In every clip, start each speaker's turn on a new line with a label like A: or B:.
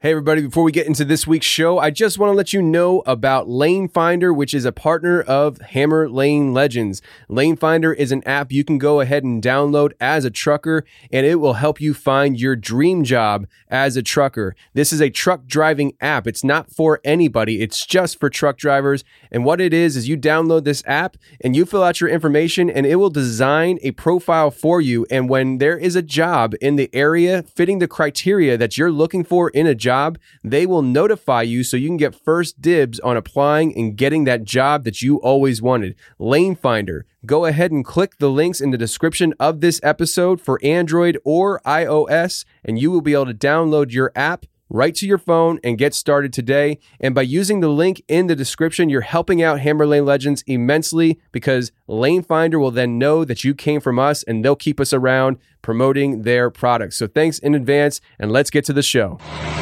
A: Hey everybody, before we get into this week's show, I just want to let you know about Lane Finder, which is a partner of Hammer Lane Legends. Lane Finder is an app you can go ahead and download as a trucker, and it will help you find your dream job as a trucker. This is a truck driving app. It's not for anybody. It's just for truck drivers. And what it is you download this app and you fill out your information and it will design a profile for you. And when there is a job in the area fitting the criteria that you're looking for in a job, they will notify you so you can get first dibs on applying and getting that job that you always wanted. Lane Finder. Go ahead and click the links in the description of this episode for Android or iOS, and you will be able to download your app right to your phone and get started today. And by using the link in the description, you're helping out Hammer Lane Legends immensely, because Lane Finder will then know that you came from us and they'll keep us around promoting their products. So thanks in advance, and let's get to the show.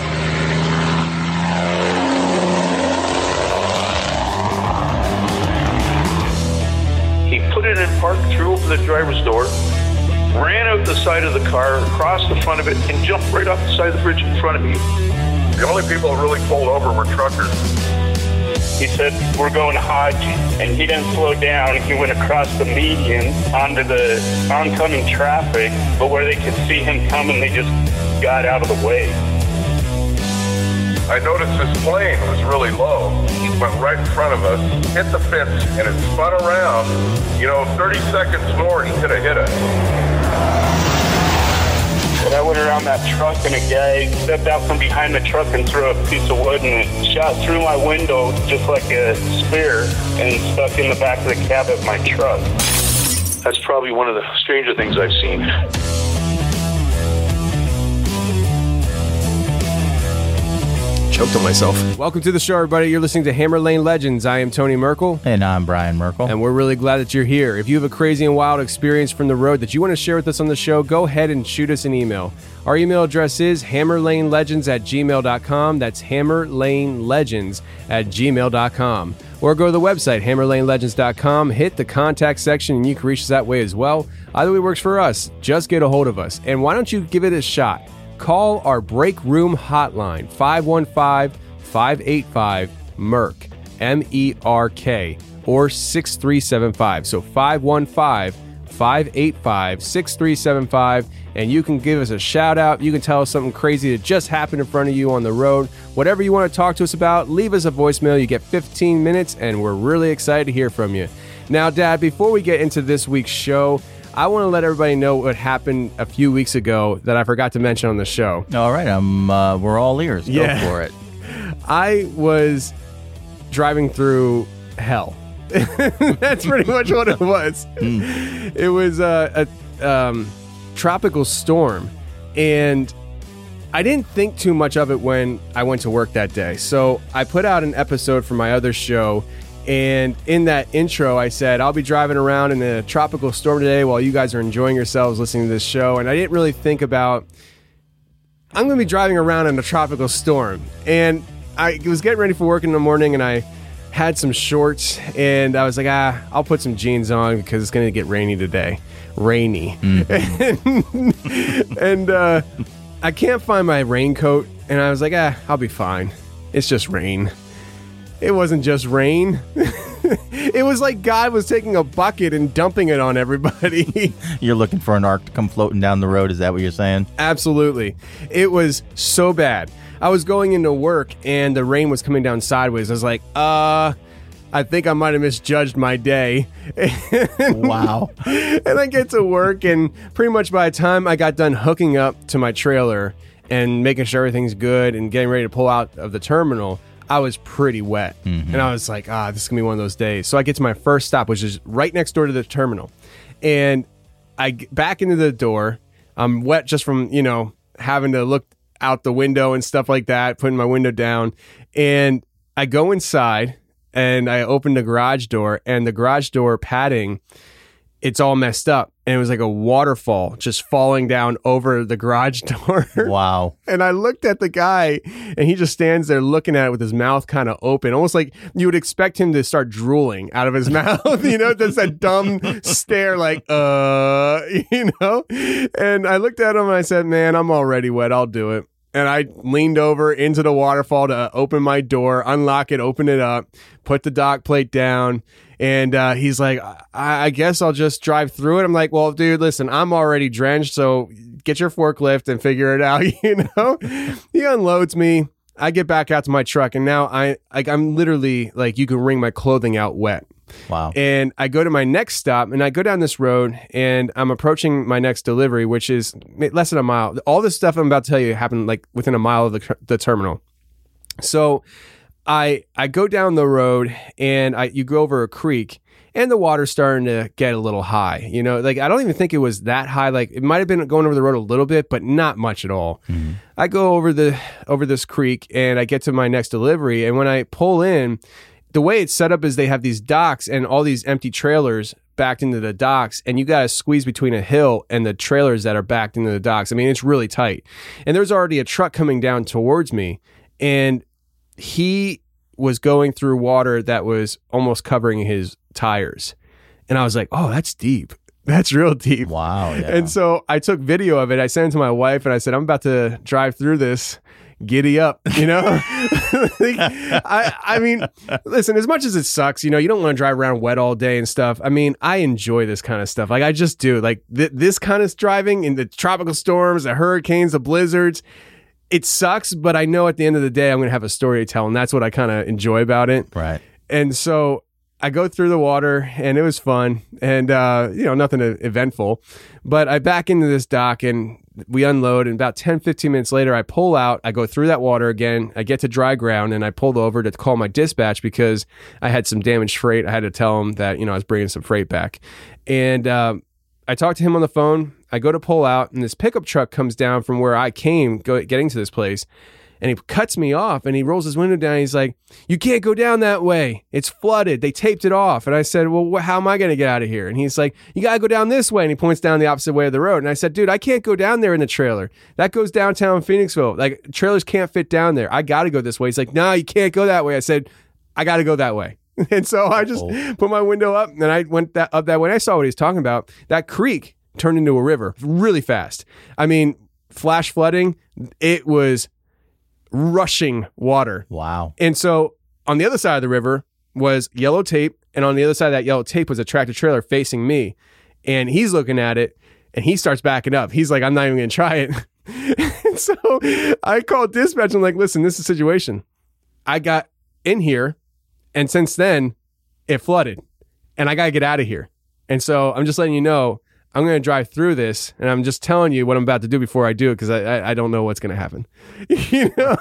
B: Put it in park, threw open the driver's door, ran out the side of the car, across the front of it, and jumped right off the side of the bridge in front of me.
C: The only people who really pulled over were truckers.
D: He said, "We're going Hodge," and he didn't slow down. He went across the median onto the oncoming traffic, but where they could see him coming, they just got out of the way.
C: I noticed this plane was really low. It went right in front of us, hit the fence, and it spun around. 30 seconds more, he could have hit us.
D: And I went around that truck, and a guy stepped out from behind the truck and threw a piece of wood, and it shot through my window just like a spear and stuck in the back of the cab of my truck.
B: That's probably one of the stranger things I've seen.
A: Choked on myself. Welcome to the show, everybody. You're listening to Hammer Lane Legends. I am Tony Merkel.
E: And I'm Brian Merkel.
A: And we're really glad that you're here. If you have a crazy and wild experience from the road that you want to share with us on the show, go ahead and shoot us an email. Our email address is hammerlanelegends@gmail.com. That's hammerlanelegends@gmail.com. Or go to the website, hammerlanelegends.com, hit the contact section, and you can reach us that way as well. Either way works for us. Just get a hold of us. And why don't you give it a shot? Call our break room hotline, 515-585-MERK, M-E-R-K, or 6375. So 515-585-6375, and you can give us a shout out. You can tell us something crazy that just happened in front of you on the road. Whatever you want to talk to us about, leave us a voicemail. You get 15 minutes, and we're really excited to hear from you. Now, Dad, before we get into this week's show, I want to let everybody know what happened a few weeks ago that I forgot to mention on the show.
E: All right, we're all ears. Go for it.
A: I was driving through hell. That's pretty much what it was. It was a tropical storm, and I didn't think too much of it when I went to work that day. So I put out an episode for my other show, and in that intro, I said, I'll be driving around in a tropical storm today while you guys are enjoying yourselves listening to this show. And I didn't really think about, I'm going to be driving around in a tropical storm. And I was getting ready for work in the morning, and I had some shorts, and I was like, I'll put some jeans on because it's going to get rainy today. Rainy. And I can't find my raincoat, and I was like, I'll be fine. It's just rain. It wasn't just rain. It was like God was taking a bucket and dumping it on everybody.
E: You're looking for an ark to come floating down the road. Is that what you're saying?
A: Absolutely. It was so bad. I was going into work and the rain was coming down sideways. I was like, I think I might have misjudged my day.
E: Wow.
A: And I get to work, and pretty much by the time I got done hooking up to my trailer and making sure everything's good and getting ready to pull out of the terminal, I was pretty wet. And I was like, this is going to be one of those days. So I get to my first stop, which is right next door to the terminal. And I get back into the door. I'm wet just from, having to look out the window and stuff like that, putting my window down. And I go inside and I open the garage door, and the garage door padding, it's all messed up. And it was like a waterfall just falling down over the garage door.
E: Wow. And
A: I looked at the guy, and he just stands there looking at it with his mouth kind of open, almost like you would expect him to start drooling out of his mouth, just that dumb stare like, And I looked at him and I said, man, I'm already wet. I'll do it. And I leaned over into the waterfall to open my door, unlock it, open it up, put the dock plate down. And he's like, I guess I'll just drive through it. I'm like, well, dude, listen, I'm already drenched, so get your forklift and figure it out, you know? He unloads me. I get back out to my truck, and now I'm literally like, you can wring my clothing out wet.
E: Wow.
A: And I go to my next stop, and I go down this road, and I'm approaching my next delivery, which is less than a mile. All this stuff I'm about to tell you happened like within a mile of the terminal. So I go down the road, and you go over a creek, and the water's starting to get a little high. You know, like I don't even think it was that high. Like it might have been going over the road a little bit, but not much at all. Mm-hmm. I go over this creek, and I get to my next delivery, and when I pull in, the way it's set up is they have these docks and all these empty trailers backed into the docks, and you got to squeeze between a hill and the trailers that are backed into the docks. I mean, it's really tight. And there's already a truck coming down towards me, and he was going through water that was almost covering his tires. And I was like, oh, that's deep. That's real deep.
E: Wow. Yeah.
A: And so I took video of it. I sent it to my wife, and I said, I'm about to drive through this. Giddy up, you know? I mean, listen, as much as it sucks, you know, you don't want to drive around wet all day and stuff. I mean, I enjoy this kind of stuff. Like, I just do. Like, this kind of driving in the tropical storms, the hurricanes, the blizzards, it sucks, but I know at the end of the day, I'm going to have a story to tell, and that's what I kind of enjoy about it.
E: Right.
A: And so I go through the water, and it was fun, and, you know, nothing eventful. But I back into this dock, and we unload, and about 10, 15 minutes later, I pull out, I go through that water again, I get to dry ground, and I pulled over to call my dispatch because I had some damaged freight. I had to tell them that, you know, I was bringing some freight back. And I talked to him on the phone. I go to pull out, and this pickup truck comes down from where I came getting to this place, and he cuts me off, and he rolls his window down. And he's like, you can't go down that way. It's flooded. They taped it off. And I said, well, how am I going to get out of here? And he's like, you got to go down this way. And he points down the opposite way of the road. And I said, dude, I can't go down there in the trailer. That goes downtown Phoenixville. Like, trailers can't fit down there. I got to go this way. He's like, no, you can't go that way. I said, I got to go that way. And so I just put my window up, and I went up that way. And I saw what he's talking about. That creek turned into a river really fast. I mean, flash flooding, it was rushing water.
E: Wow.
A: And so on the other side of the river was yellow tape, and on the other side of that yellow tape was a tractor trailer facing me. And he's looking at it, and he starts backing up. He's like, I'm not even going to try it. And so I called dispatch. I'm like, listen, this is the situation. I got in here, and since then, it flooded, and I got to get out of here. And so I'm just letting you know, I'm going to drive through this, and I'm just telling you what I'm about to do before I do it, because I don't know what's going to happen. You know?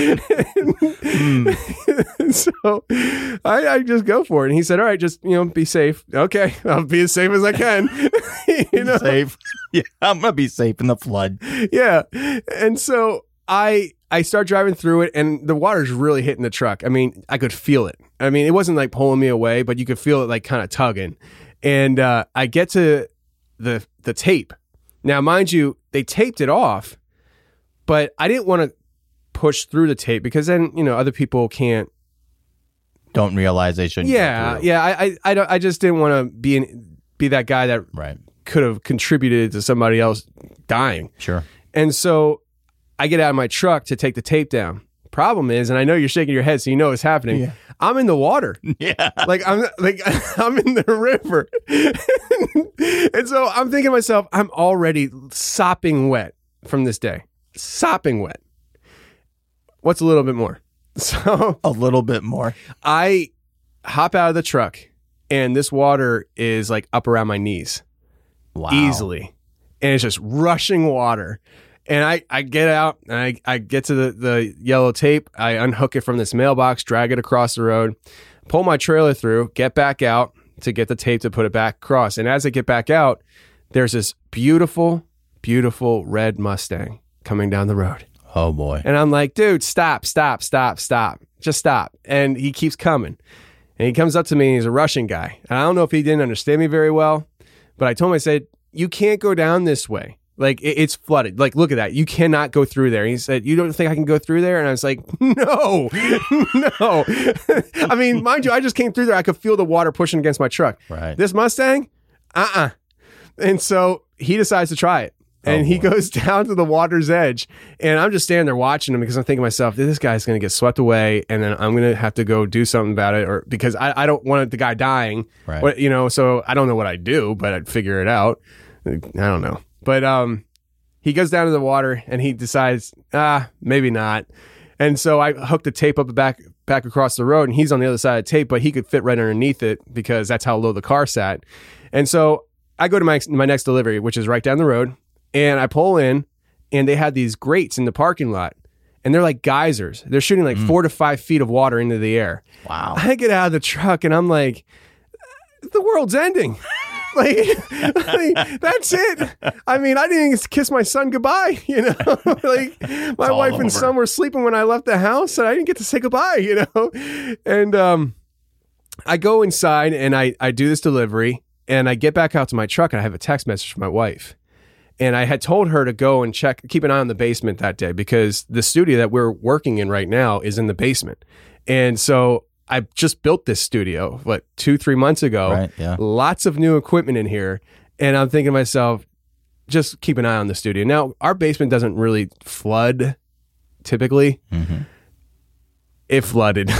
A: Right. So I just go for it. And he said, all right, just, you know, be safe. Okay, I'll be as safe as I can. You know?
E: Safe. Yeah, I'm going to be safe in the flood.
A: Yeah. And so I start driving through it, and the water's really hitting the truck. I mean, I could feel it. I mean, it wasn't like pulling me away, but you could feel it like kind of tugging. And I get to the tape. Now, mind you, they taped it off, but I didn't want to push through the tape because then, you know, other people
E: don't realize they shouldn't.
A: Yeah. I just didn't want to be that guy that could have contributed to somebody else dying.
E: Sure.
A: And so I get out of my truck to take the tape down. Problem is, and I know you're shaking your head, so you know what's happening. Yeah. I'm in the water.
E: Yeah.
A: I'm in the river. And so I'm thinking to myself, I'm already sopping wet from this day. Sopping wet. What's a little bit more? So
E: a little bit more.
A: I hop out of the truck, and this water is like up around my knees.
E: Wow.
A: Easily. And it's just rushing water. And I get out, and I get to the yellow tape. I unhook it from this mailbox, drag it across the road, pull my trailer through, get back out to get the tape to put it back across. And as I get back out, there's this beautiful, beautiful red Mustang coming down the road.
E: Oh, boy.
A: And I'm like, dude, stop. Just stop. And he keeps coming. And he comes up to me, and he's a Russian guy. And I don't know if he didn't understand me very well, but I told him, I said, you can't go down this way. Like, it's flooded. Like, look at that. You cannot go through there. And he said, you don't think I can go through there? And I was like, no. I mean, mind you, I just came through there. I could feel the water pushing against my truck.
E: Right.
A: This Mustang? And so he decides to try it. And he goes down to the water's edge, and I'm just standing there watching him because I'm thinking to myself, this guy's going to get swept away, and then I'm going to have to go do something about it, or because I don't want the guy dying,
E: Right.
A: So I don't know what I'd do, but I'd figure it out. I don't know. But he goes down to the water, and he decides, maybe not. And so I hooked the tape up back across the road, and he's on the other side of the tape, but he could fit right underneath it because that's how low the car sat. And so I go to my next delivery, which is right down the road. And I pull in, and they had these grates in the parking lot, and they're like geysers. They're shooting like 4 to 5 feet of water into the air.
E: Wow.
A: I get out of the truck, and I'm like, the world's ending. like, that's it. I mean, I didn't even kiss my son goodbye, like my wife and son were sleeping when I left the house, and I didn't get to say goodbye, And I go inside, and I do this delivery, and I get back out to my truck, and I have a text message from my wife. And I had told her to go and keep an eye on the basement that day because the studio that we're working in right now is in the basement. And so I just built this studio, 2-3 months ago.
E: Right, yeah.
A: Lots of new equipment in here. And I'm thinking to myself, just keep an eye on the studio. Now, our basement doesn't really flood typically.
E: Mm-hmm.
A: It flooded.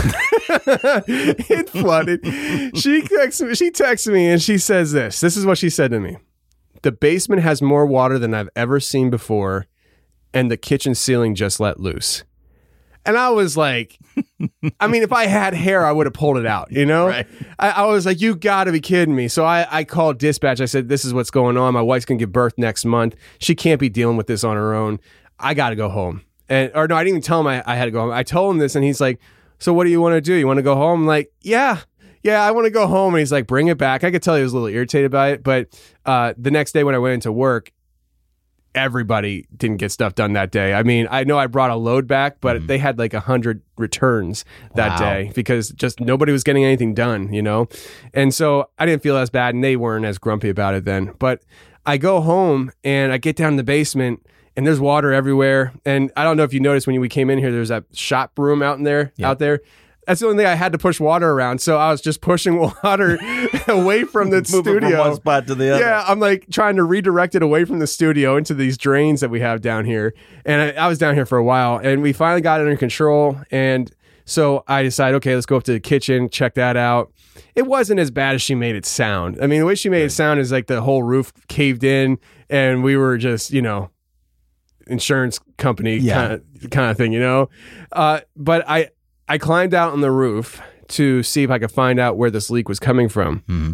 A: It flooded. She texts me and she says this. This is what she said to me. The basement has more water than I've ever seen before, and the kitchen ceiling just let loose. And I was like, I mean, if I had hair, I would have pulled it out,
E: Right.
A: I was like, you got to be kidding me. So I called dispatch. I said, this is what's going on. My wife's going to give birth next month. She can't be dealing with this on her own. I got to go home. Or no, I didn't even tell him I had to go home. I told him this, and he's like, so what do you want to do? You want to go home? I'm like, yeah, I want to go home. And he's like, bring it back. I could tell he was a little irritated by it. But the next day when I went into work, everybody didn't get stuff done that day. I mean, I know I brought a load back, but they had like 100 returns that day because just nobody was getting anything done, And so I didn't feel as bad, and they weren't as grumpy about it then. But I go home, and I get down in the basement, and there's water everywhere. And I don't know if you noticed when we came in here, there's that shop room out there. That's the only thing I had to push water around. So I was just pushing water away from the studio.
E: From one spot to the other.
A: Yeah, I'm like trying to redirect it away from the studio into these drains that we have down here. And I was down here for a while, and we finally got it under control. And so I decided, okay, let's go up to the kitchen, check that out. It wasn't as bad as she made it sound. I mean, the way she made it sound is like the whole roof caved in, and we were just, insurance company kind of thing, But I climbed out on the roof to see if I could find out where this leak was coming from.
E: Mm-hmm.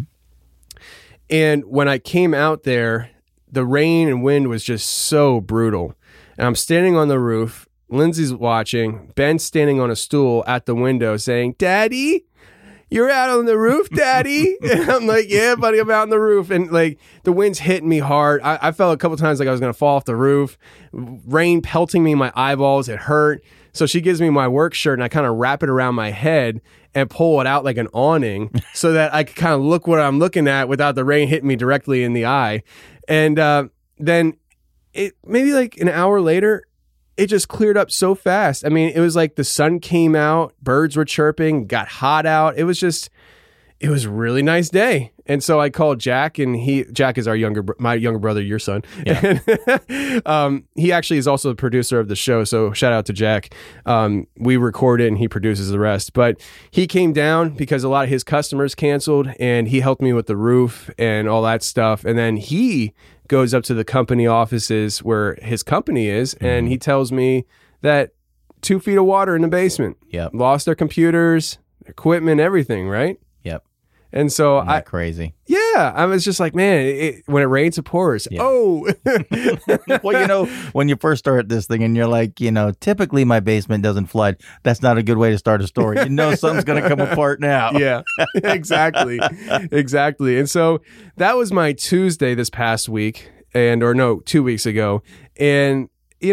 A: And when I came out there, the rain and wind was just so brutal. And I'm standing on the roof. Lindsay's watching. Ben's standing on a stool at the window saying, "Daddy, you're out on the roof, Daddy." And I'm like, "Yeah, buddy, I'm out on the roof." And like the wind's hitting me hard. I felt a couple times like I was going to fall off the roof. Rain pelting me in my eyeballs. It hurt. So she gives me my work shirt, and I kind of wrap it around my head and pull it out like an awning so that I could kind of look what I'm looking at without the rain hitting me directly in the eye. And then maybe like an hour later, it just cleared up so fast. I mean, it was like the sun came out, birds were chirping, got hot out. It was a really nice day. And so I called Jack, and Jack is my younger brother, your son.
E: Yeah.
A: And, he actually is also the producer of the show. So shout out to Jack. We record it and he produces the rest, but he came down because a lot of his customers canceled, and he helped me with the roof and all that stuff. And then he goes up to the company offices where his company is. And he tells me that 2 feet of water in the basement, lost their computers, equipment, everything. Right.
E: Yep.
A: And so
E: crazy.
A: Yeah, I was just like, man, when it rains, it pours.
E: Yeah.
A: Oh.
E: Well, when you first start this thing and you're like, typically my basement doesn't flood. That's not a good way to start a story. Something's going to come apart now.
A: Yeah, exactly. Exactly. And so that was my Tuesday this past week 2 weeks ago. And,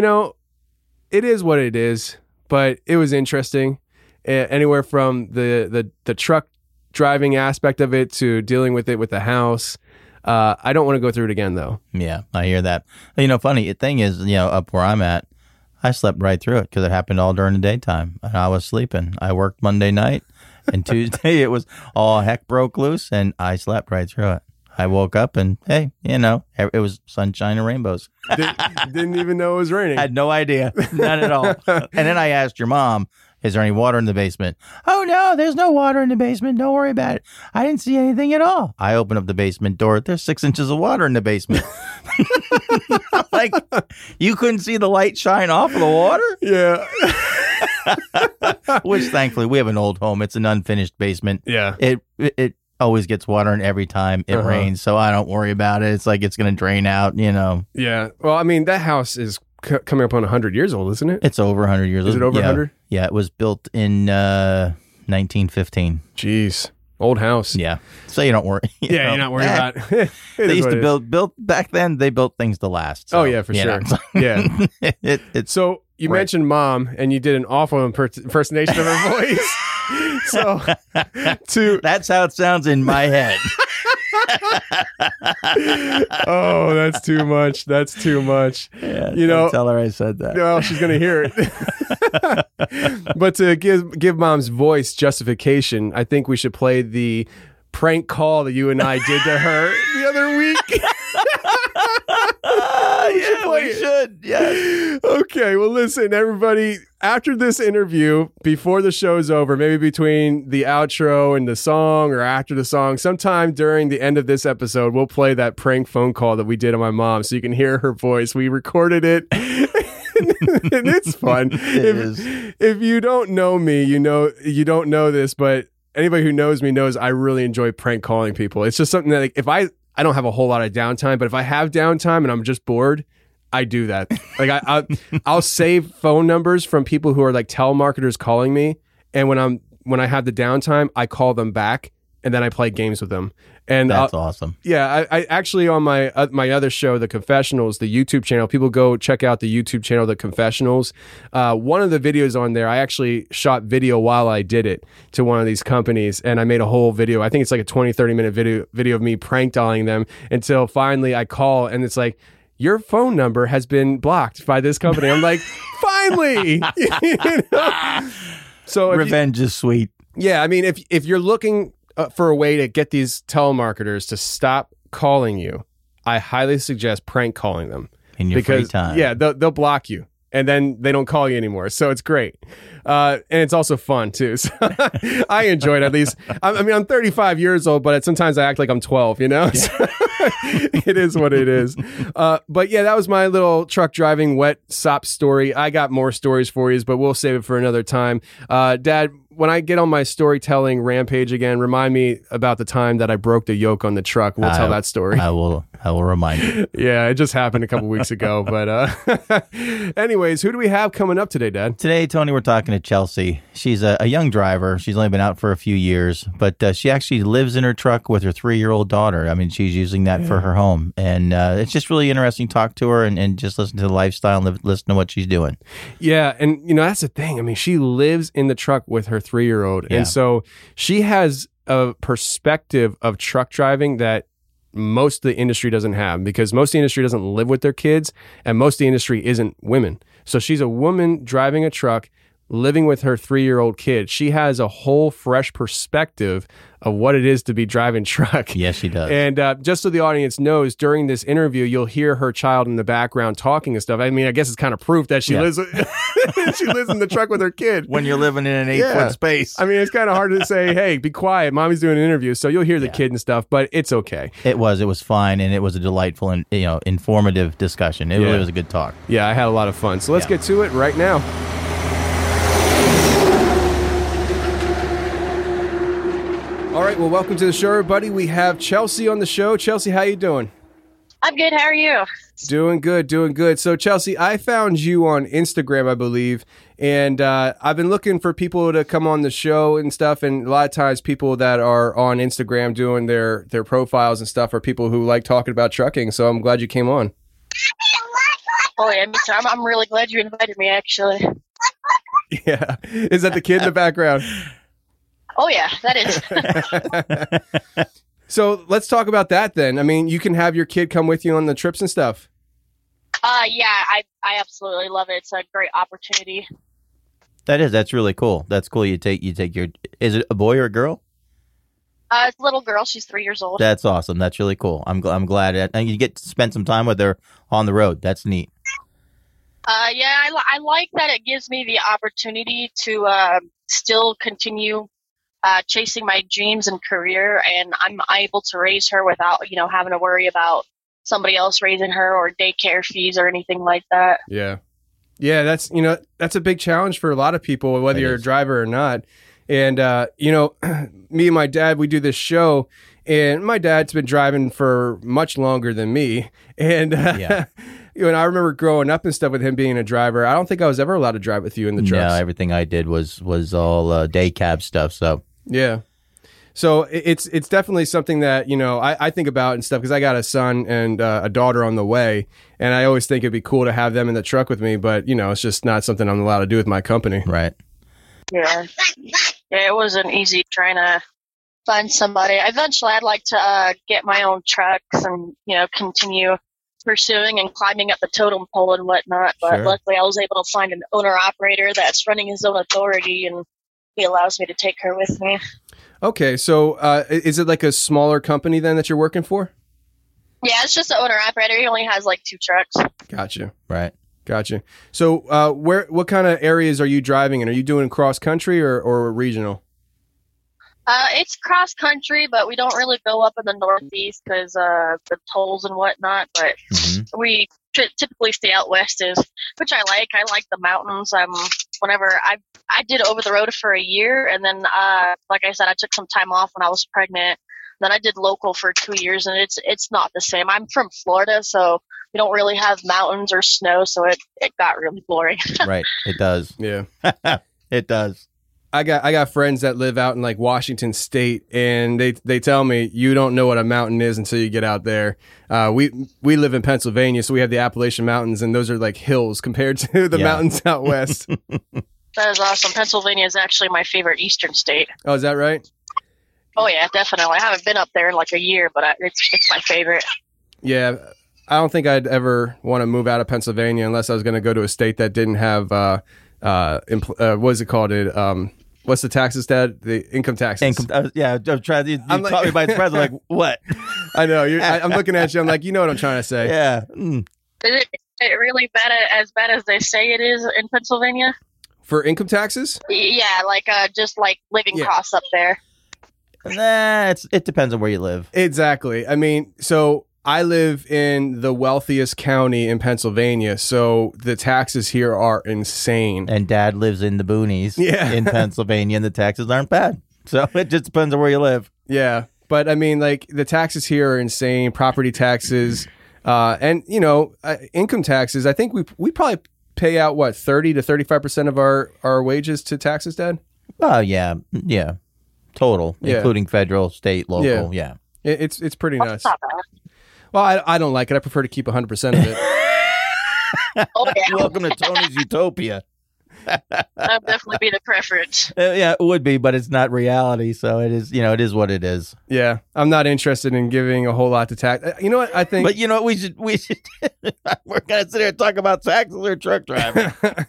A: it is what it is, but it was interesting. Anywhere from the truck driving aspect of it to dealing with it with the house. I don't want to go through it again, though.
E: Yeah, I hear that. Funny thing is, up where I'm at, I slept right through it because it happened all during the daytime. And I was sleeping. I worked Monday night, and Tuesday it was all heck broke loose, and I slept right through it. I woke up and, hey, it was sunshine and rainbows.
A: Didn't even know it was raining.
E: I had no idea. None at all. And then I asked your mom, is there any water in the basement? Oh, no, there's no water in the basement. Don't worry about it. I didn't see anything at all. I opened up the basement door. There's 6 inches of water in the basement. Like, you couldn't see the light shine off of the water?
A: Yeah.
E: Which, thankfully, we have an old home. It's an unfinished basement.
A: Yeah.
E: It always gets water in every time it rains, so I don't worry about it. It's like it's going to drain out,
A: Yeah. Well, I mean, that house is coming up on 100 years old, isn't it?
E: It's over 100 years old.
A: Is it over 100?
E: Yeah, it was built in 1915.
A: Jeez. Old house.
E: Yeah. So you don't worry.
A: You're not worried about it.
E: They used to build back then, they built things to last. So,
A: oh, yeah, for sure. Yeah. So you mentioned mom, and you did an awful impersonation of her voice. So
E: that's how it sounds in my head.
A: Oh, that's too much. That's too much.
E: Yeah, don't tell her I said that.
A: No, she's gonna hear it. But to give mom's voice justification, I think we should play the prank call that you and I did to her the other week.
E: We should. Yes.
A: Okay. Well, listen, everybody. After this interview, before the show's over, maybe between the outro and the song, or after the song, sometime during the end of this episode, we'll play that prank phone call that we did on my mom, so you can hear her voice. We recorded it. And it's fun. If you don't know me, you don't know this, but anybody who knows me knows I really enjoy prank calling people. It's just something that, like, if I don't have a whole lot of downtime, but if I have downtime and I'm just bored, I do that. Like I'll save phone numbers from people who are like telemarketers calling me, and when I have the downtime, I call them back, and then I play games with them. And
E: that's awesome.
A: Yeah, I actually, on my other show, The Confessionals, the YouTube channel, people go check out the YouTube channel, The Confessionals. One of the videos on there, I actually shot video while I did it to one of these companies, and I made a whole video. I think it's like a 20-30 minute video of me prank dialing them until finally I call, and it's like, your phone number has been blocked by this company. I'm like, finally. So
E: revenge is sweet.
A: Yeah, I mean, if you're looking for a way to get these telemarketers to stop calling you, I highly suggest prank calling them
E: in your free time.
A: Yeah, they'll block you, and then they don't call you anymore. So it's great. And it's also fun too. So I enjoy it, at least. I mean, I'm 35 years old, but sometimes I act like I'm 12, Yeah. So it is what it is. But yeah, that was my little truck driving wet sop story. I got more stories for you, but we'll save it for another time. Dad, when I get on my storytelling rampage again, remind me about the time that I broke the yoke on the truck. We'll tell that story.
E: I will remind you.
A: Yeah, it just happened a couple weeks ago. But anyways, who do we have coming up today, Dad?
E: Today, Tony, we're talking to Chelsea. She's a young driver. She's only been out for a few years, but she actually lives in her truck with her 3-year-old daughter. I mean, she's using that for her home. And it's just really interesting to talk to her and just listen to the lifestyle and listen to what she's doing.
A: Yeah, and that's the thing. I mean, she lives in the truck with her 3-year-old.
E: Yeah.
A: And so she has a perspective of truck driving that most of the industry doesn't have, because most of the industry doesn't live with their kids, and most of the industry isn't women. So she's a woman driving a truck, living with her 3-year-old kid. She has a whole fresh perspective of what it is to be driving truck.
E: Yes, she does.
A: And just so the audience knows, during this interview, you'll hear her child in the background talking and stuff. I mean, I guess it's kind of proof that she lives she lives in the truck with her kid.
E: When you're living in an 8-foot space.
A: I mean, it's kind of hard to say, hey, be quiet. Mommy's doing an interview. So you'll hear the kid and stuff, but it's okay.
E: It was fine, and it was a delightful and informative discussion. It really was a good talk.
A: Yeah, I had a lot of fun. So let's get to it right now. All right, well, welcome to the show, everybody. We have Chelsea on the show. Chelsea, how you doing?
F: I'm good. How are you?
A: Doing good, doing good. So, Chelsea, I found you on Instagram, I believe, and I've been looking for people to come on the show and stuff, and a lot of times people that are on Instagram doing their profiles and stuff are people who like talking about trucking, so I'm glad you came on.
F: Oh, yeah, me too. I'm really glad you invited me, actually.
A: Yeah. Is that the kid in the background?
F: Oh, yeah, that is.
A: So let's talk about that then. I mean, you can have your kid come with you on the trips and stuff.
F: Yeah, I absolutely love it. It's a great opportunity.
E: That's really cool. That's cool. You take your, is it a boy or a girl?
F: It's a little girl. She's 3 years old.
E: That's awesome. That's really cool. I'm glad. And you get to spend some time with her on the road. That's neat.
F: Yeah, I like that it gives me the opportunity to still continue chasing my dreams and career, and I'm able to raise her without, having to worry about somebody else raising her or daycare fees or anything like that.
A: Yeah. Yeah, that's a big challenge for a lot of people, whether you're a driver or not. And, me and my dad, we do this show, and my dad's been driving for much longer than me. And, and I remember growing up and stuff with him being a driver. I don't think I was ever allowed to drive with you in the trucks.
E: No, everything I did was all day cab stuff. So
A: yeah. So it's definitely something that, I think about and stuff because I got a son and a daughter on the way. And I always think it'd be cool to have them in the truck with me. But, it's just not something I'm allowed to do with my company.
E: Right.
F: Yeah. Yeah, it wasn't easy trying to find somebody. Eventually, I'd like to get my own trucks and, continue pursuing and climbing up the totem pole and whatnot. But luckily, I was able to find an owner-operator that's running his own authority, and he allows me to take her with me.
A: Okay, so is it like a smaller company then that you're working for?
F: Yeah, it's just the owner-operator. He only has like 2 trucks.
A: Gotcha.
E: Right.
A: Gotcha. So what kind of areas are you driving in? Are you doing cross-country or regional?
F: It's cross-country, but we don't really go up in the Northeast because the tolls and whatnot. But we typically stay out west, which I like. I like the mountains. Whenever I did over the road for a year, and then like I said, I took some time off when I was pregnant. Then I did local for 2 years, and it's not the same. I'm from Florida, so we don't really have mountains or snow, so it got really boring.
E: Right, it does.
A: Yeah,
E: it does.
A: I got friends that live out in like Washington State, and they tell me you don't know what a mountain is until you get out there. We live in Pennsylvania, so we have the Appalachian Mountains, and those are like hills compared to the mountains out west.
F: That is awesome. Pennsylvania is actually my favorite eastern state.
A: Oh, is that right?
F: Oh yeah, definitely. I haven't been up there in like a year, but it's my favorite.
A: Yeah, I don't think I'd ever want to move out of Pennsylvania unless I was going to go to a state that didn't have what is it called? What's the taxes, Dad? The income taxes.
E: I'm trying. You caught me by surprise. I'm like, what?
A: I know. I'm looking at you. I'm like, you know what I'm trying to say.
E: Yeah.
F: Is it really as bad as they say it is in Pennsylvania?
A: For income taxes?
F: Yeah, like just like living costs up there.
E: Nah, it depends on where you live.
A: Exactly. I mean, so I live in the wealthiest county in Pennsylvania, so the taxes here are insane.
E: And Dad lives in the boonies in Pennsylvania, and the taxes aren't bad. So it just depends on where you live.
A: Yeah. But I mean, like, the taxes here are insane. Property taxes, and income taxes. I think we probably pay out 30 to 35% of our wages to taxes, Dad.
E: Oh yeah. Total, including federal, state, local. Yeah.
A: It's pretty nuts. Well, I don't like it. I prefer to keep 100% of it.
F: Oh, yeah.
E: Welcome to Tony's Utopia.
F: That'd definitely be the preference.
E: Yeah, it would be, but it's not reality. So it is. It is what it is.
A: Yeah, I'm not interested in giving a whole lot to tax. You know what? I think.
E: But you know what? We should. We're gonna sit here and talk about taxes or truck driving.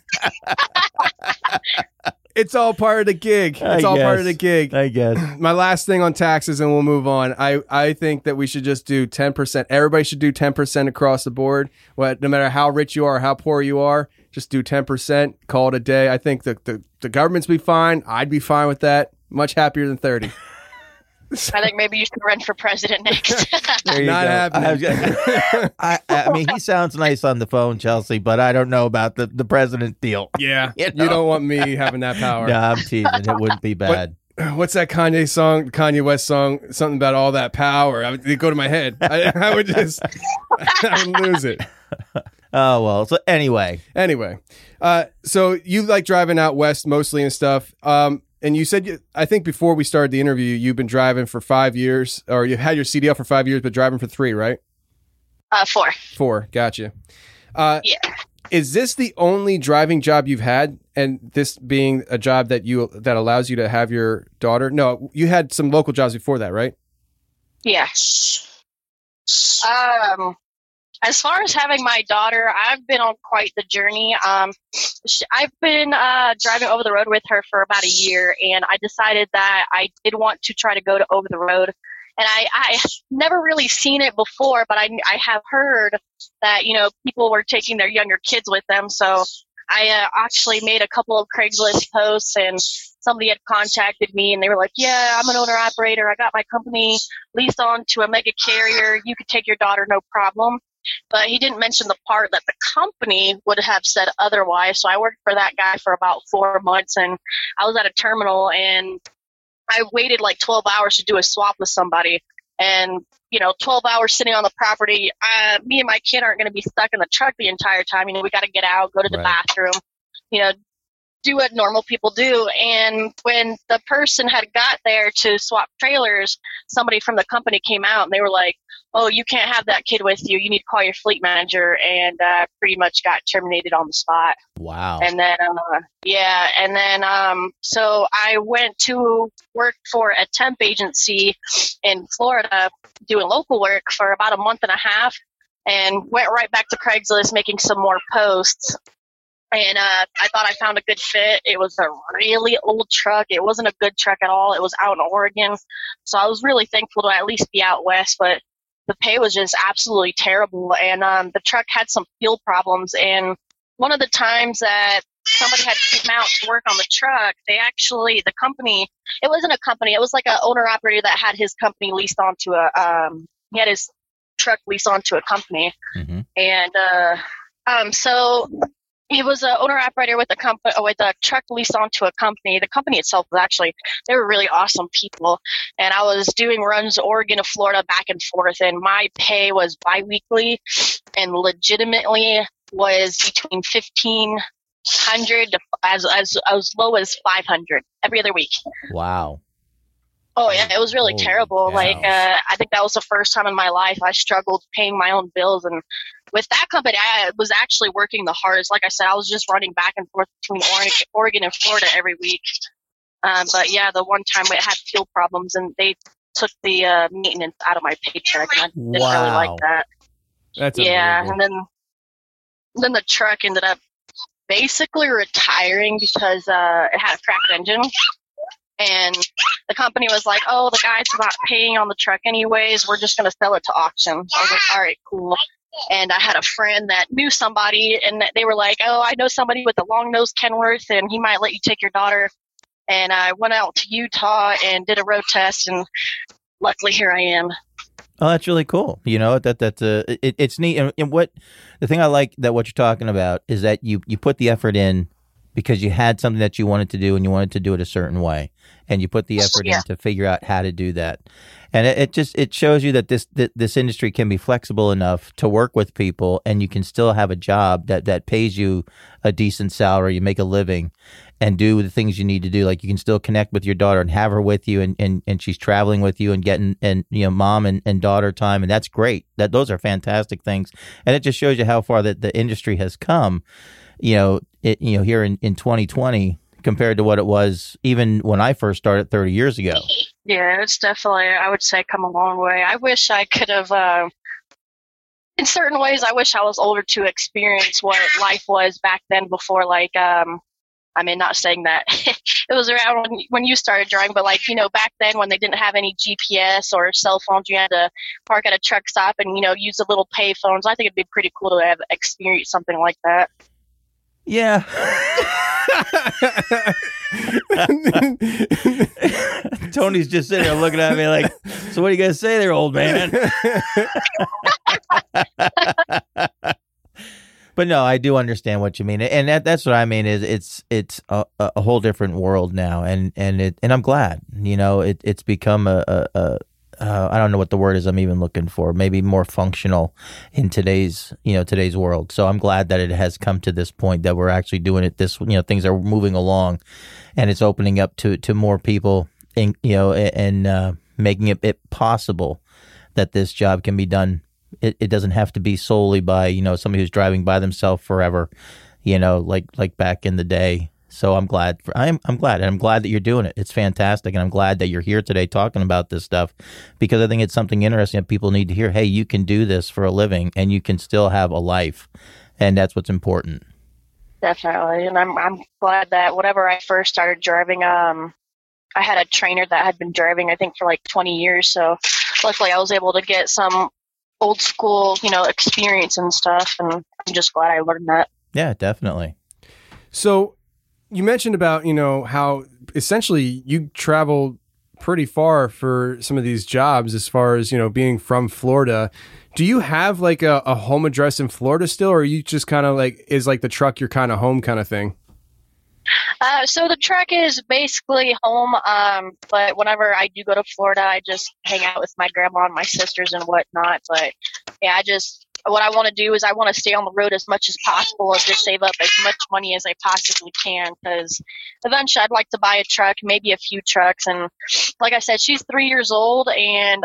A: It's all part of the gig. It's all part of the gig.
E: I guess.
A: My last thing on taxes, and we'll move on. I think that we should just do 10%. Everybody should do 10% across the board. No matter how rich you are or how poor you are, just do 10%. Call it a day. I think the government's be fine. I'd be fine with that. Much happier than 30.
F: I think maybe you should run for president next.
A: Not happening.
E: I mean, he sounds nice on the phone, Chelsea, but I don't know about the president deal.
A: Yeah, you don't want me having that power.
E: No, I'm teasing. It wouldn't be bad.
A: What's that Kanye West song? Something about all that power. It'd go to my head. I would I would lose it.
E: Oh, well. So anyway.
A: So you like driving out west mostly and stuff. And you said, I think before we started the interview, you've been driving for 5 years, or you had your CDL for 5 years, but driving for 3, right?
F: 4.
A: 4, gotcha.
F: Yeah.
A: Is this the only driving job you've had, and this being a job that allows you to have your daughter? No, you had some local jobs before that, right?
F: Yes. As far as having my daughter, I've been on quite the journey. I've been driving over the road with her for about a year, and I decided that I did want to try to go to over the road. And I never really seen it before, but I have heard that, people were taking their younger kids with them. So I actually made a couple of Craigslist posts, and somebody had contacted me, and they were like, yeah, I'm an owner-operator. I got my company leased on to a mega carrier. You could take your daughter, no problem. But he didn't mention the part that the company would have said otherwise. So I worked for that guy for about 4 months, and I was at a terminal, and I waited like 12 hours to do a swap with somebody. And, 12 hours sitting on the property, me and my kid aren't going to be stuck in the truck the entire time. We got to get out, go to the bathroom, do what normal people do. And when the person had got there to swap trailers, somebody from the company came out, and they were like, oh, you can't have that kid with you. You need to call your fleet manager, and pretty much got terminated on the spot.
E: Wow.
F: And then, so I went to work for a temp agency in Florida doing local work for about a month and a half, and went right back to Craigslist making some more posts. And I thought I found a good fit. It was a really old truck. It wasn't a good truck at all. It was out in Oregon. So I was really thankful to at least be out west, but the pay was just absolutely terrible. And the truck had some fuel problems. And one of the times that somebody had come out to work on the truck, the company, it wasn't a company. It was like an owner-operator that had his company leased onto he had his truck leased onto a company. Mm-hmm. And so he was an owner-operator with a truck leased onto a company. The company itself was they were really awesome people. And I was doing runs Oregon to Florida back and forth, and my pay was biweekly and legitimately was between $1,500 to as low as $500 every other week.
E: Wow.
F: Oh, yeah, it was really terrible. Cow. I think that was the first time in my life I struggled paying my own bills. And with that company, I was actually working the hardest. Like I said, I was just running back and forth between Oregon and Florida every week. But, yeah, the one time it had fuel problems, and they took the maintenance out of my paycheck. And I didn't really like that.
A: That's
F: and then the truck ended up basically retiring because it had a cracked engine. And the company was like, oh, the guy's not paying on the truck anyways. We're just going to sell it to auction. I was like, all right, cool. And I had a friend that knew somebody, and they were like, oh, I know somebody with a long-nosed Kenworth, and he might let you take your daughter. And I went out to Utah and did a road test, and luckily here I am.
E: Oh, that's really cool. It's neat. And what the thing I like that what you're talking about is that you put the effort in because you had something that you wanted to do and you wanted to do it a certain way, and you put the effort in to figure out how to do that. And it shows you that this industry can be flexible enough to work with people, and you can still have a job that pays you a decent salary, you make a living, and do the things you need to do. Like you can still connect with your daughter and have her with you, and she's traveling with you and getting mom and daughter time, and that's great. Those are fantastic things, and it just shows you how far that the industry has come. Here in 2020 compared to what it was even when I first started 30 years ago.
F: Yeah, it's definitely, I would say, come a long way. I wish I could have, in certain ways, I wish I was older to experience what life was back then before, not saying that it was around when you started driving, but back then when they didn't have any GPS or cell phones, you had to park at a truck stop and, use the little pay phones. I think it'd be pretty cool to have experienced something like that.
E: Yeah. Tony's just sitting there looking at me like, so what do you guys say there, old man? But no, I do understand what you mean. And that's what I mean is it's a whole different world now. And I'm glad, it's become I don't know what the word is I'm even looking for, maybe more functional in today's world. So I'm glad that it has come to this point that we're actually doing it things are moving along and it's opening up to more people and making it possible that this job can be done. It doesn't have to be solely by, somebody who's driving by themselves forever, like back in the day. So I'm glad. I'm glad, and I'm glad that you're doing it. It's fantastic, and I'm glad that you're here today talking about this stuff because I think it's something interesting that people need to hear. Hey, you can do this for a living, and you can still have a life, and that's what's important.
F: Definitely, and I'm glad that whenever I first started driving, I had a trainer that had been driving, I think, for like 20 years. So luckily, I was able to get some old school, experience and stuff, and I'm just glad I learned that.
E: Yeah, definitely.
A: So you mentioned about, how essentially you travel pretty far for some of these jobs as far as, being from Florida. Do you have like a home address in Florida still, or are you just kind of like, is like the truck your kind of home kind of thing?
F: So the truck is basically home, but whenever I do go to Florida, I just hang out with my grandma and my sisters and whatnot. But yeah, what I want to do is I want to stay on the road as much as possible and just save up as much money as I possibly can, because eventually I'd like to buy a truck, maybe a few trucks. And like I said, she's 3 years old, and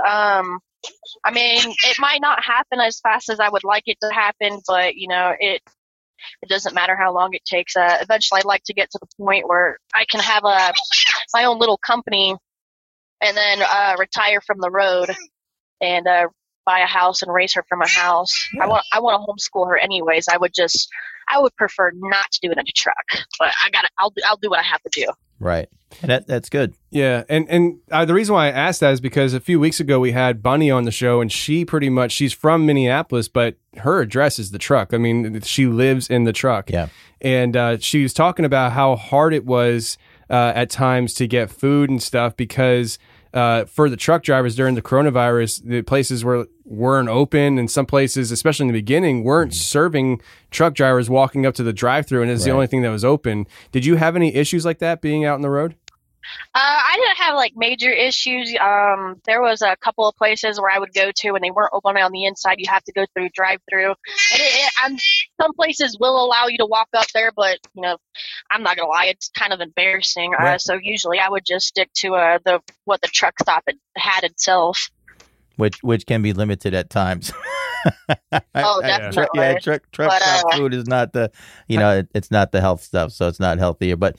F: it might not happen as fast as I would like it to happen, but it doesn't matter how long it takes. Eventually, I'd like to get to the point where I can have my own little company and then retire from the road and buy a house and raise her from a house. Yeah. I want to homeschool her anyways. I would prefer not to do it in a truck, but I'll do what I have to do.
E: Right. And that's good.
A: Yeah. And the reason why I asked that is because a few weeks ago we had Bunny on the show, and she's from Minneapolis, but her address is the truck. I mean, she lives in the truck.
E: Yeah.
A: And she was talking about how hard it was at times to get food and stuff because for the truck drivers during the coronavirus, the places weren't open, and some places, especially in the beginning, weren't serving truck drivers walking up to the drive-thru, and it's the only thing that was open. Did you have any issues like that being out on the road?
F: I didn't have like major issues. There was a couple of places where I would go to and they weren't open on the inside. You have to go through drive-thru. And some places will allow you to walk up there, but I'm not gonna lie, it's kind of embarrassing. Right. So usually I would just stick to what the truck stop had itself,
E: which can be limited at times.
F: Oh, definitely.
E: Truck stop food is not the it's not the health stuff, so it's not healthier. But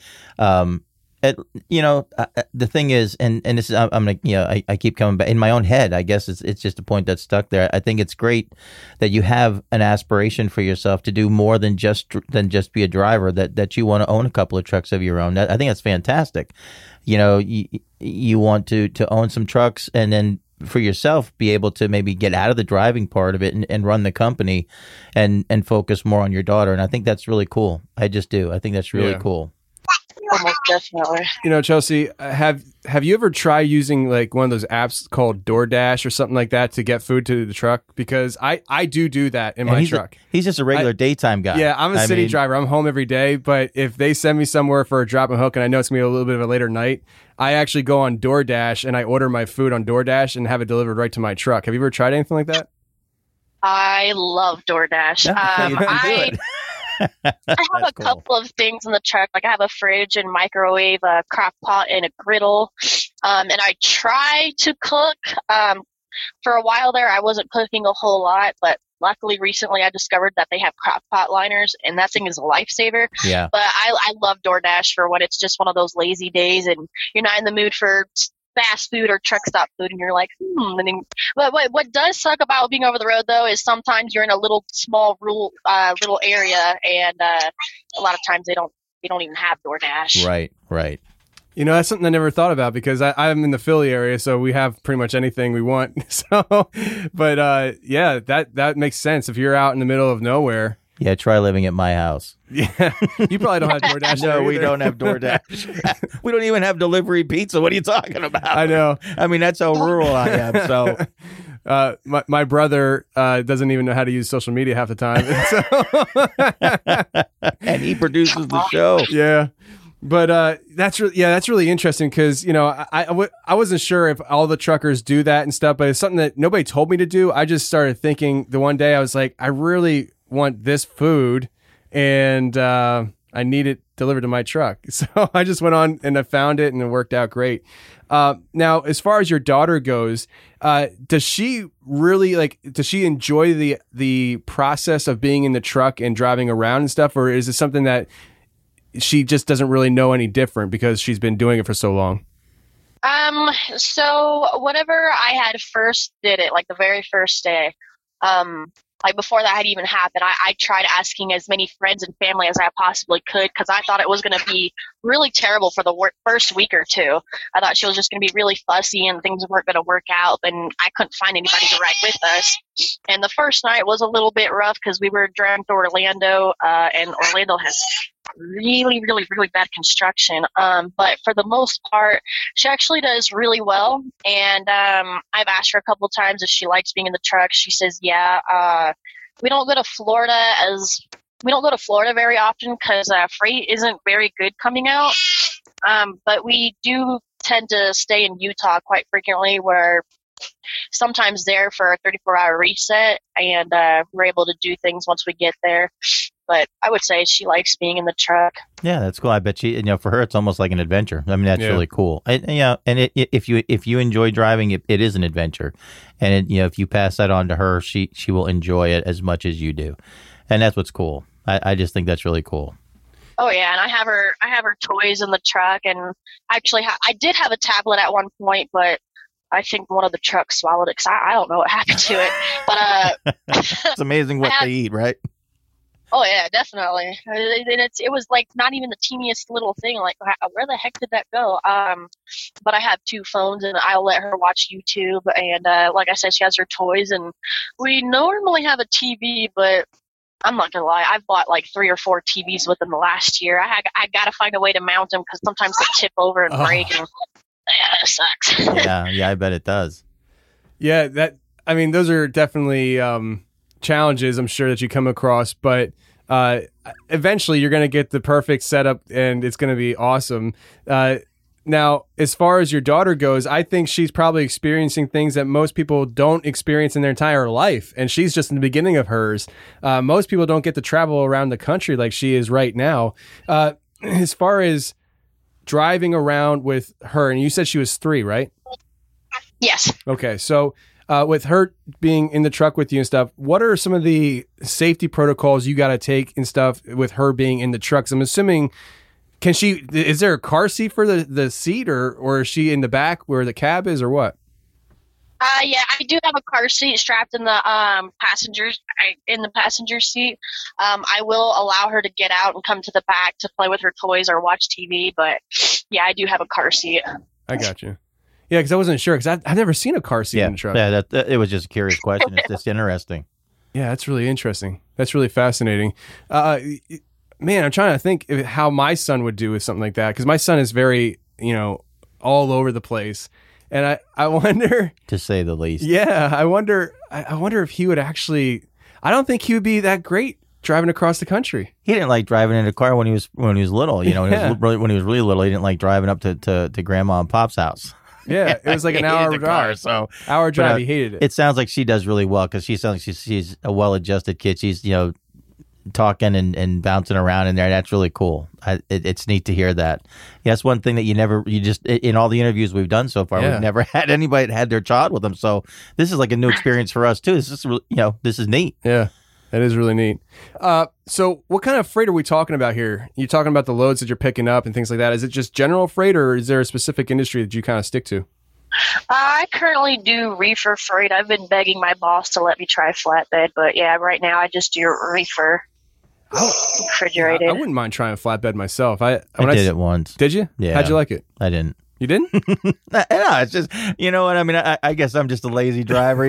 E: the thing is, and this is, I'm gonna, I keep coming back in my own head. I guess it's just a point that's stuck there. I think it's great that you have an aspiration for yourself to do more than just be a driver. That you want to own a couple of trucks of your own. I think that's fantastic. You want to own some trucks, and then for yourself be able to maybe get out of the driving part of it and run the company, and focus more on your daughter. And I think that's really cool. I just do. I think that's really cool.
F: Almost definitely.
A: Chelsea, have you ever tried using like one of those apps called DoorDash or something like that to get food to the truck? Because I do that in my truck.
E: He's just a regular daytime guy.
A: Yeah, I'm a city driver. I'm home every day, but if they send me somewhere for a drop and hook and I know it's going to be a little bit of a later night, I actually go on DoorDash and I order my food on DoorDash and have it delivered right to my truck. Have you ever tried anything like that?
F: I love DoorDash. I have a couple of things in the truck. Like I have a fridge and microwave, a crock pot, and a griddle. And I try to cook. For a while there, I wasn't cooking a whole lot, but luckily recently I discovered that they have crock pot liners, and that thing is a lifesaver.
E: Yeah.
F: But I love DoorDash for when it's just one of those lazy days and you're not in the mood for fast food or truck stop food, and you're like, But what does suck about being over the road though is sometimes you're in a little small rural little area, and a lot of times they don't even have DoorDash.
E: Right.
A: That's something I never thought about because I'm in the Philly area, so we have pretty much anything we want. So, but that makes sense if you're out in the middle of nowhere.
E: Yeah, try living at my house.
A: Yeah, you probably don't have DoorDash.
E: No, we don't have DoorDash. We don't even have delivery pizza. What are you talking about?
A: I know.
E: I mean, that's how rural I am. So,
A: my brother doesn't even know how to use social media half the time,
E: and he produces the show.
A: Yeah. But that's really interesting because I wasn't sure if all the truckers do that and stuff, but it's something that nobody told me to do. I just started thinking the one day I was like, I really want this food, and I need it delivered to my truck. So I just went on and I found it, and it worked out great. Now, as far as your daughter goes, does she enjoy the process of being in the truck and driving around and stuff, or is it something that she just doesn't really know any different because she's been doing it for so long?
F: So whenever I had first did it, like the very first day, like before that had even happened, I tried asking as many friends and family as I possibly could because I thought it was going to be really terrible for the first week or two. I thought she was just going to be really fussy and things weren't going to work out, and I couldn't find anybody to ride with us. And the first night was a little bit rough because we were driving to Orlando, and Orlando has really, really, really bad construction. But for the most part, she actually does really well. And I've asked her a couple of times if she likes being in the truck. She says, yeah. We don't go to Florida very often because freight isn't very good coming out. But we do tend to stay in Utah quite frequently, where sometimes there for a 34-hour reset, and we're able to do things once we get there. But I would say she likes being in the truck.
E: Yeah, that's cool. I bet for her, it's almost like an adventure. I mean, that's really cool. And if you enjoy driving, it is an adventure. And if you pass that on to her, she will enjoy it as much as you do. And that's what's cool. I just think that's really cool.
F: Oh yeah, and I have her toys in the truck, and actually I did have a tablet at one point, but I think one of the trucks swallowed it because I don't know what happened to it. But
E: it's amazing what they eat, right?
F: Oh yeah, definitely. And it was like not even the teeniest little thing. Like, where the heck did that go? But I have two phones, and I'll let her watch YouTube. And like I said, she has her toys, and we normally have a TV, but I'm not gonna lie, I've bought like 3 or 4 TVs within the last year. I gotta find a way to mount them because sometimes they tip over and break, and it sucks.
E: yeah, I bet it does.
A: Yeah, those are definitely challenges I'm sure that you come across, but eventually you're going to get the perfect setup and it's going to be awesome. Now, as far as your daughter goes, I think she's probably experiencing things that most people don't experience in their entire life, and she's just in the beginning of hers. Most people don't get to travel around the country like she is right now. As far as driving around with her, and you said she was 3, right?
F: Yes.
A: Okay, so with her being in the truck with you and stuff, what are some of the safety protocols you got to take and stuff with her being in the trucks? I'm assuming, is there a car seat for the seat, or is she in the back where the cab is, or what?
F: Yeah, I do have a car seat strapped in the passenger seat. I will allow her to get out and come to the back to play with her toys or watch TV, but yeah, I do have a car seat.
A: I got you. Yeah, because I wasn't sure, because I've never seen a car seat in a truck.
E: Yeah, it was just a curious question. It's just interesting.
A: Yeah, that's really interesting. That's really fascinating. Man, I'm trying to think how my son would do with something like that, because my son is very, all over the place. And I wonder,
E: to say the least.
A: Yeah, I wonder if he would actually. I don't think he would be that great driving across the country.
E: He didn't like driving in a car when he was little. When he was really little, he didn't like driving up to Grandma and Pop's house.
A: Yeah, it was like an hour drive. Hour drive, he hated it.
E: It sounds like she does really well because she sounds like she's a well-adjusted kid. She's talking and bouncing around in there. That's really cool. It's neat to hear that. Yeah, that's one thing that in all the interviews we've done so far, we've never had anybody that had their child with them. So this is like a new experience for us too. This is this is neat.
A: Yeah, that is really neat. So what kind of freight are we talking about here? You talking about the loads that you're picking up and things like that? Is it just general freight, or is there a specific industry that you kind of stick to?
F: I currently do reefer freight. I've been begging my boss to let me try flatbed, but yeah, right now I just do reefer. Refrigerated.
A: I wouldn't mind trying a flatbed myself.
E: I did it once.
A: Did you?
E: Yeah.
A: How'd you like it?
E: I didn't.
A: You didn't?
E: No, it's just, you know what I mean? I guess I'm just a lazy driver.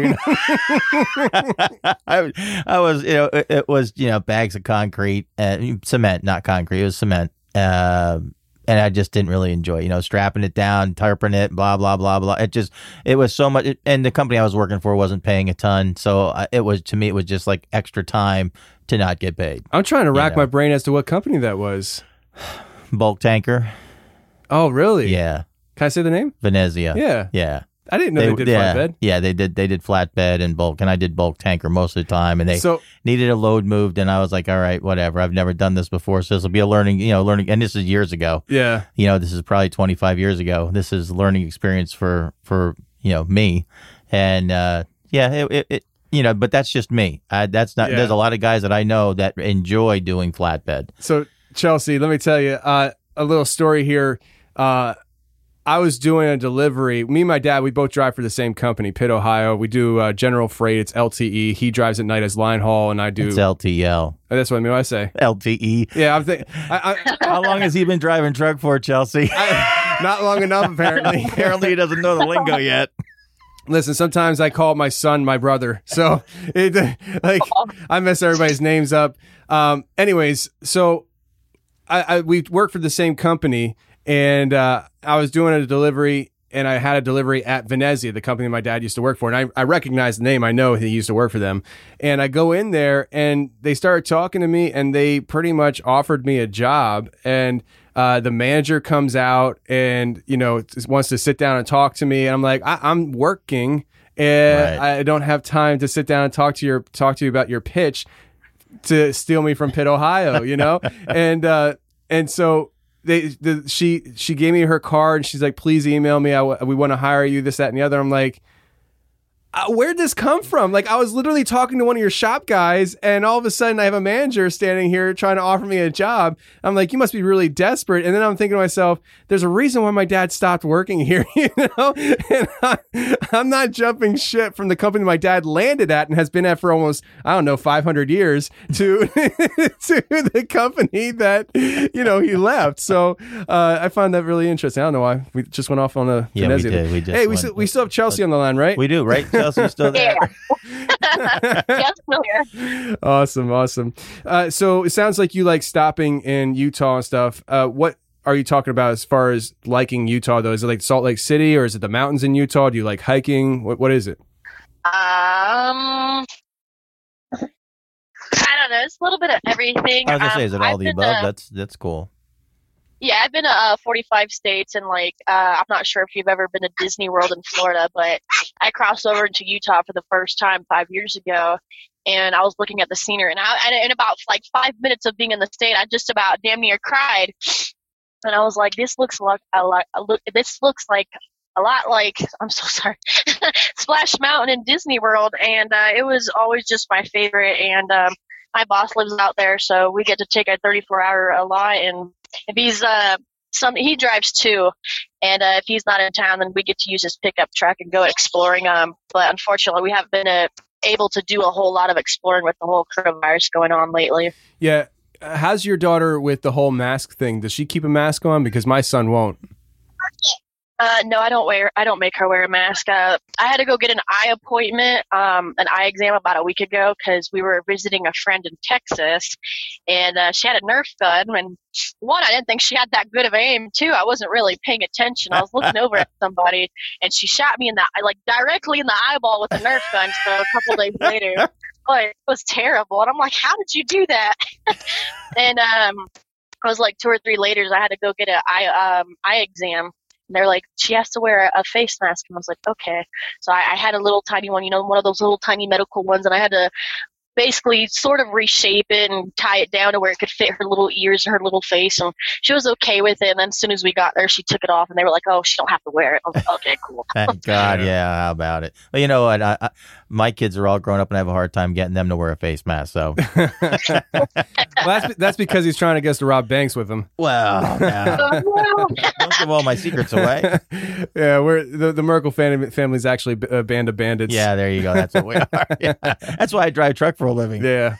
E: I was, it was, bags of concrete, cement, not concrete. It was cement. And I just didn't really enjoy, strapping it down, tarping it, blah, blah, blah, blah. It was so much. And the company I was working for wasn't paying a ton. So to me, it was just like extra time to not get paid.
A: I'm trying to rack my brain as to what company that was.
E: Bulk Tanker.
A: Oh, really?
E: Yeah.
A: Can I say the name?
E: Venezia.
A: Yeah.
E: Yeah.
A: I didn't know they did flatbed.
E: Yeah, they did flatbed and bulk, and I did bulk tanker most of the time, and they needed a load moved, and I was like, all right, whatever. I've never done this before, so this will be a learning, and this is years ago.
A: Yeah.
E: This is probably 25 years ago. This is a learning experience for me. And but that's just me. That's not, there's a lot of guys that I know that enjoy doing flatbed.
A: So Chelsea, let me tell you a little story here. I was doing a delivery. Me and my dad, we both drive for the same company, Pitt, Ohio. We do general freight. It's LTE. He drives at night as line haul, and I do.
E: It's LTL.
A: That's what I mean. What I say
E: LTE.
A: Yeah, I'm thinking.
E: How long has he been driving truck for, Chelsea?
A: Not long enough, apparently.
E: Apparently, he doesn't know the lingo yet.
A: Listen, sometimes I call my son my brother, so I mess everybody's names up. Anyways, so we work for the same company. And I was doing a delivery, and I had a delivery at Venezia, the company my dad used to work for. And I recognize the name. I know he used to work for them. And I go in there, and they started talking to me, and they pretty much offered me a job. And the manager comes out and, wants to sit down and talk to me. And I'm like, I'm working, and right. I don't have time to sit down and talk to you about your pitch to steal me from Pitt, Ohio, and so she gave me her card, and she's like, please email me. We want to hire you, this, that, and the other. I'm like, where'd this come from? Like, I was literally talking to one of your shop guys, and all of a sudden I have a manager standing here trying to offer me a job. I'm like, you must be really desperate. And then I'm thinking to myself, there's a reason why my dad stopped working here, And I'm not jumping ship from the company my dad landed at and has been at for almost, 500 years to the company that, he left. So I find that really interesting. I don't know why. We just went off on a
E: Venezia. We did.
A: Hey, we still have Chelsea on the line, right?
E: We do, right? Chelsea's still there.
F: Yeah, still here.
A: Awesome. So it sounds like you like stopping in Utah and stuff. What are you talking about as far as liking Utah, though? Is it like Salt Lake City, or is it the mountains in Utah? Do you like hiking? What is it?
F: I don't know. It's a little bit of everything.
E: I was gonna say, is it all the above? That's cool.
F: Yeah, I've been to 45 states, and I'm not sure if you've ever been to Disney World in Florida, but I crossed over into Utah for the first time 5 years ago, and I was looking at the scenery, and in about 5 minutes of being in the state, I just about damn near cried, and I was like, this looks like a lot like, I'm so sorry, Splash Mountain in Disney World, and it was always just my favorite, and my boss lives out there, so we get to take a 34-hour lot, and if he's he drives too, and if he's not in town, then we get to use his pickup truck and go exploring. But unfortunately, we haven't been able to do a whole lot of exploring with the whole coronavirus going on lately.
A: Yeah, how's your daughter with the whole mask thing? Does she keep a mask on? Because my son won't.
F: No, I don't make her wear a mask. I had to go get an eye appointment, an eye exam about a week ago because we were visiting a friend in Texas, and she had a Nerf gun. And one, I didn't think she had that good of aim. Two, I wasn't really paying attention. I was looking over at somebody, and she shot me directly in the eyeball with a Nerf gun. So a couple days later, it was terrible. And I'm like, how did you do that? And I was like 2 or 3 later, I had to go get an eye exam. And they're like, she has to wear a face mask. And I was like, okay. So I had a little tiny one, one of those little tiny medical ones. And I had to basically sort of reshape it and tie it down to where it could fit her little ears and her little face. And she was okay with it. And then as soon as we got there, she took it off. And they were like, oh, she don't have to wear it. I was like, okay, cool.
E: Thank God. Yeah, how about it? But you know what? My kids are all grown up, and I have a hard time getting them to wear a face mask. So
A: well, that's because he's trying to get us to rob banks with him.
E: Well, no. Don't give all my secrets away.
A: Yeah, we're the Merkel family's actually a band of bandits.
E: Yeah, there you go. That's what we are. Yeah. That's why I drive truck for a living.
A: Yeah.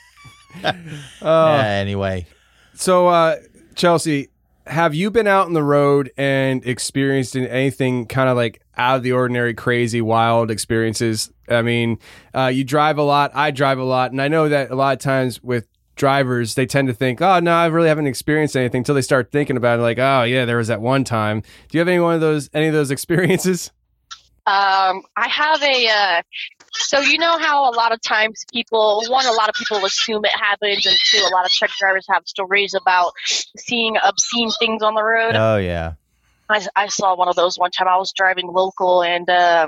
E: Anyway,
A: so Chelsea, have you been out on the road and experienced anything kind of like out of the ordinary, crazy, wild experiences? I mean, you drive a lot, I drive a lot, and I know that a lot of times with drivers, they tend to think, oh, no, I really haven't experienced anything until they start thinking about it, like, oh, yeah, there was that one time. Do you have any of those experiences?
F: I have so you know how a lot of times a lot of people assume it happens, and two, a lot of truck drivers have stories about seeing obscene things on the road.
E: Oh, yeah.
F: I saw one of those one time. I was driving local, and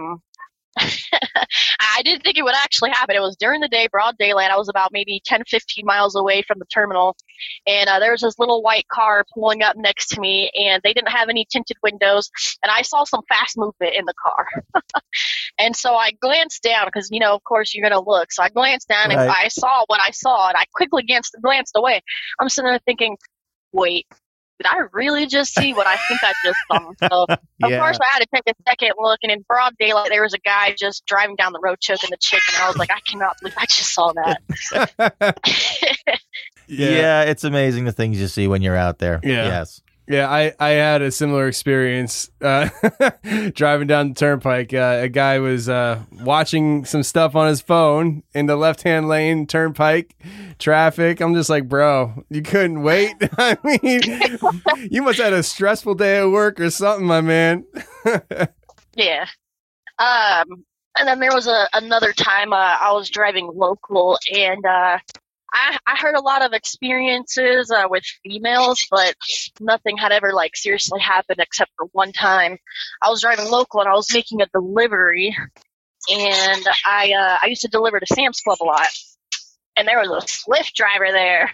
F: I didn't think it would actually happen. It was during the day, broad daylight. I was about maybe 10, 15 miles away from the terminal, and there was this little white car pulling up next to me, and they didn't have any tinted windows, and I saw some fast movement in the car. And so I glanced down because, of course, you're going to look. So I glanced down, and I saw what I saw, and I quickly glanced away. I'm sitting there thinking, wait, did I really just see what I think I just saw? So, of course, I had to take a second look, and in broad daylight, there was a guy just driving down the road choking the chicken. And I was like, I cannot believe I just saw that.
E: Yeah, it's amazing the things you see when you're out there.
A: Yeah.
E: Yes.
A: Yeah, I had a similar experience driving down the turnpike. A guy was watching some stuff on his phone in the left-hand lane, turnpike, traffic. I'm just like, bro, you couldn't wait? I mean, you must have had a stressful day at work or something, my man.
F: Yeah. And then there was another time I was driving local, and I heard a lot of experiences with females, but nothing had ever like seriously happened except for one time. I was driving local and I was making a delivery, and I used to deliver to Sam's Club a lot, and there was a Lyft driver there.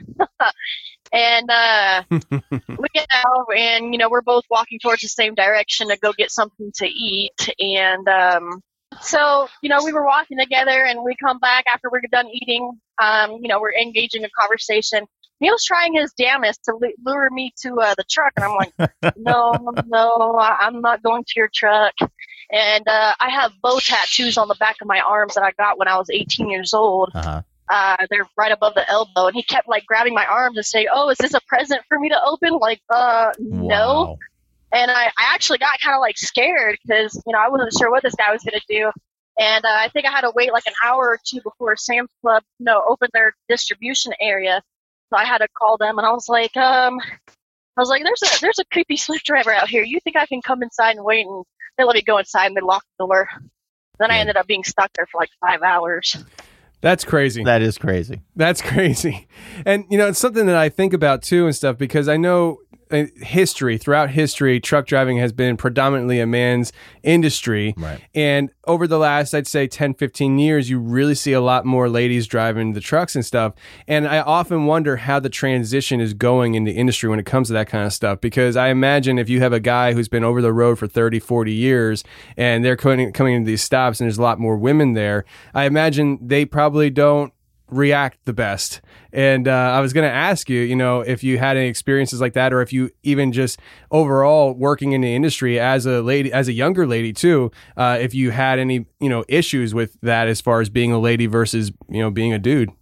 F: And we get out, and we're both walking towards the same direction to go get something to eat, and so, we were walking together, and we come back after we're done eating. We're engaging in conversation. He was trying his damnest to lure me to the truck, and I'm like, no, I'm not going to your truck. And I have bow tattoos on the back of my arms that I got when I was 18 years old.
E: Uh-huh.
F: They're right above the elbow, and he kept like grabbing my arms and saying, "Oh, is this a present for me to open?" Like, no.
E: Wow.
F: And I actually got kind of like scared because, I wasn't sure what this guy was going to do. And I think I had to wait like an hour or two before Sam's Club, opened their distribution area. So I had to call them, and I was like, there's a creepy Lyft driver out here. You think I can come inside and wait? And they let me go inside, and they locked the door. Then I ended up being stuck there for like 5 hours.
A: That's crazy.
E: That is crazy.
A: That's crazy. And, it's something that I think about too and stuff, because I know throughout history, truck driving has been predominantly a man's industry.
E: Right.
A: And over the last, I'd say 10, 15 years, you really see a lot more ladies driving the trucks and stuff. And I often wonder how the transition is going in the industry when it comes to that kind of stuff, because I imagine if you have a guy who's been over the road for 30, 40 years and they're coming into these stops and there's a lot more women there, I imagine they probably don't react the best. And I was going to ask you, if you had any experiences like that, or if you even just overall working in the industry as a lady, as a younger lady too, if you had any, issues with that as far as being a lady versus, being a dude,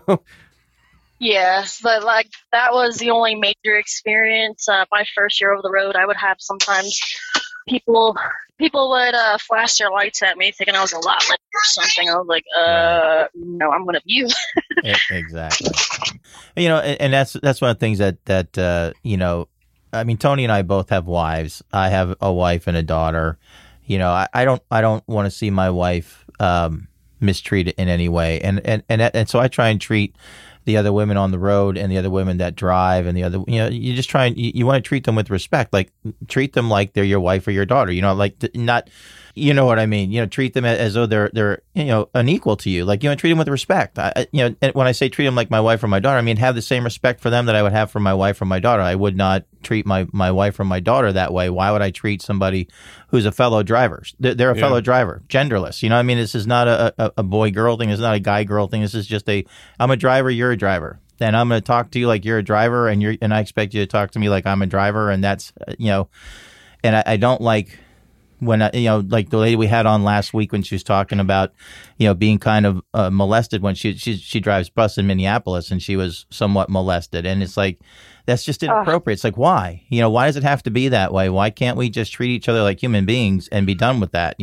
F: Yeah, but like that was the only major experience. My first year over the road, I would have sometimes people would flash their lights at me thinking I was a lot like or something. I was like, no, I'm one of you.
E: Exactly. And that's one of the things that I mean, Tony and I both have wives. I have a wife and a daughter. I don't want to see my wife mistreated in any way. And so I try and treat the other women on the road and the other women that drive and the other, you just try and you want to treat them with respect, like treat them like they're your wife or your daughter, like not, you know what I mean? Treat them as though they're an equal to you. Like, treat them with respect. And when I say treat them like my wife or my daughter, I mean, have the same respect for them that I would have for my wife or my daughter. I would not treat my wife or my daughter that way. Why would I treat somebody who's a fellow driver? They're a fellow driver, genderless. This is not a boy-girl thing. It's not a guy-girl thing. This is just I'm a driver, you're a driver. And I'm going to talk to you like you're a driver, and I expect you to talk to me like I'm a driver. And that's, and I don't like when, like the lady we had on last week when she was talking about, being kind of molested when she drives bus in Minneapolis, and she was somewhat molested. And it's like, that's just inappropriate. It's like, why? Why does it have to be that way? Why can't we just treat each other like human beings and be done with that,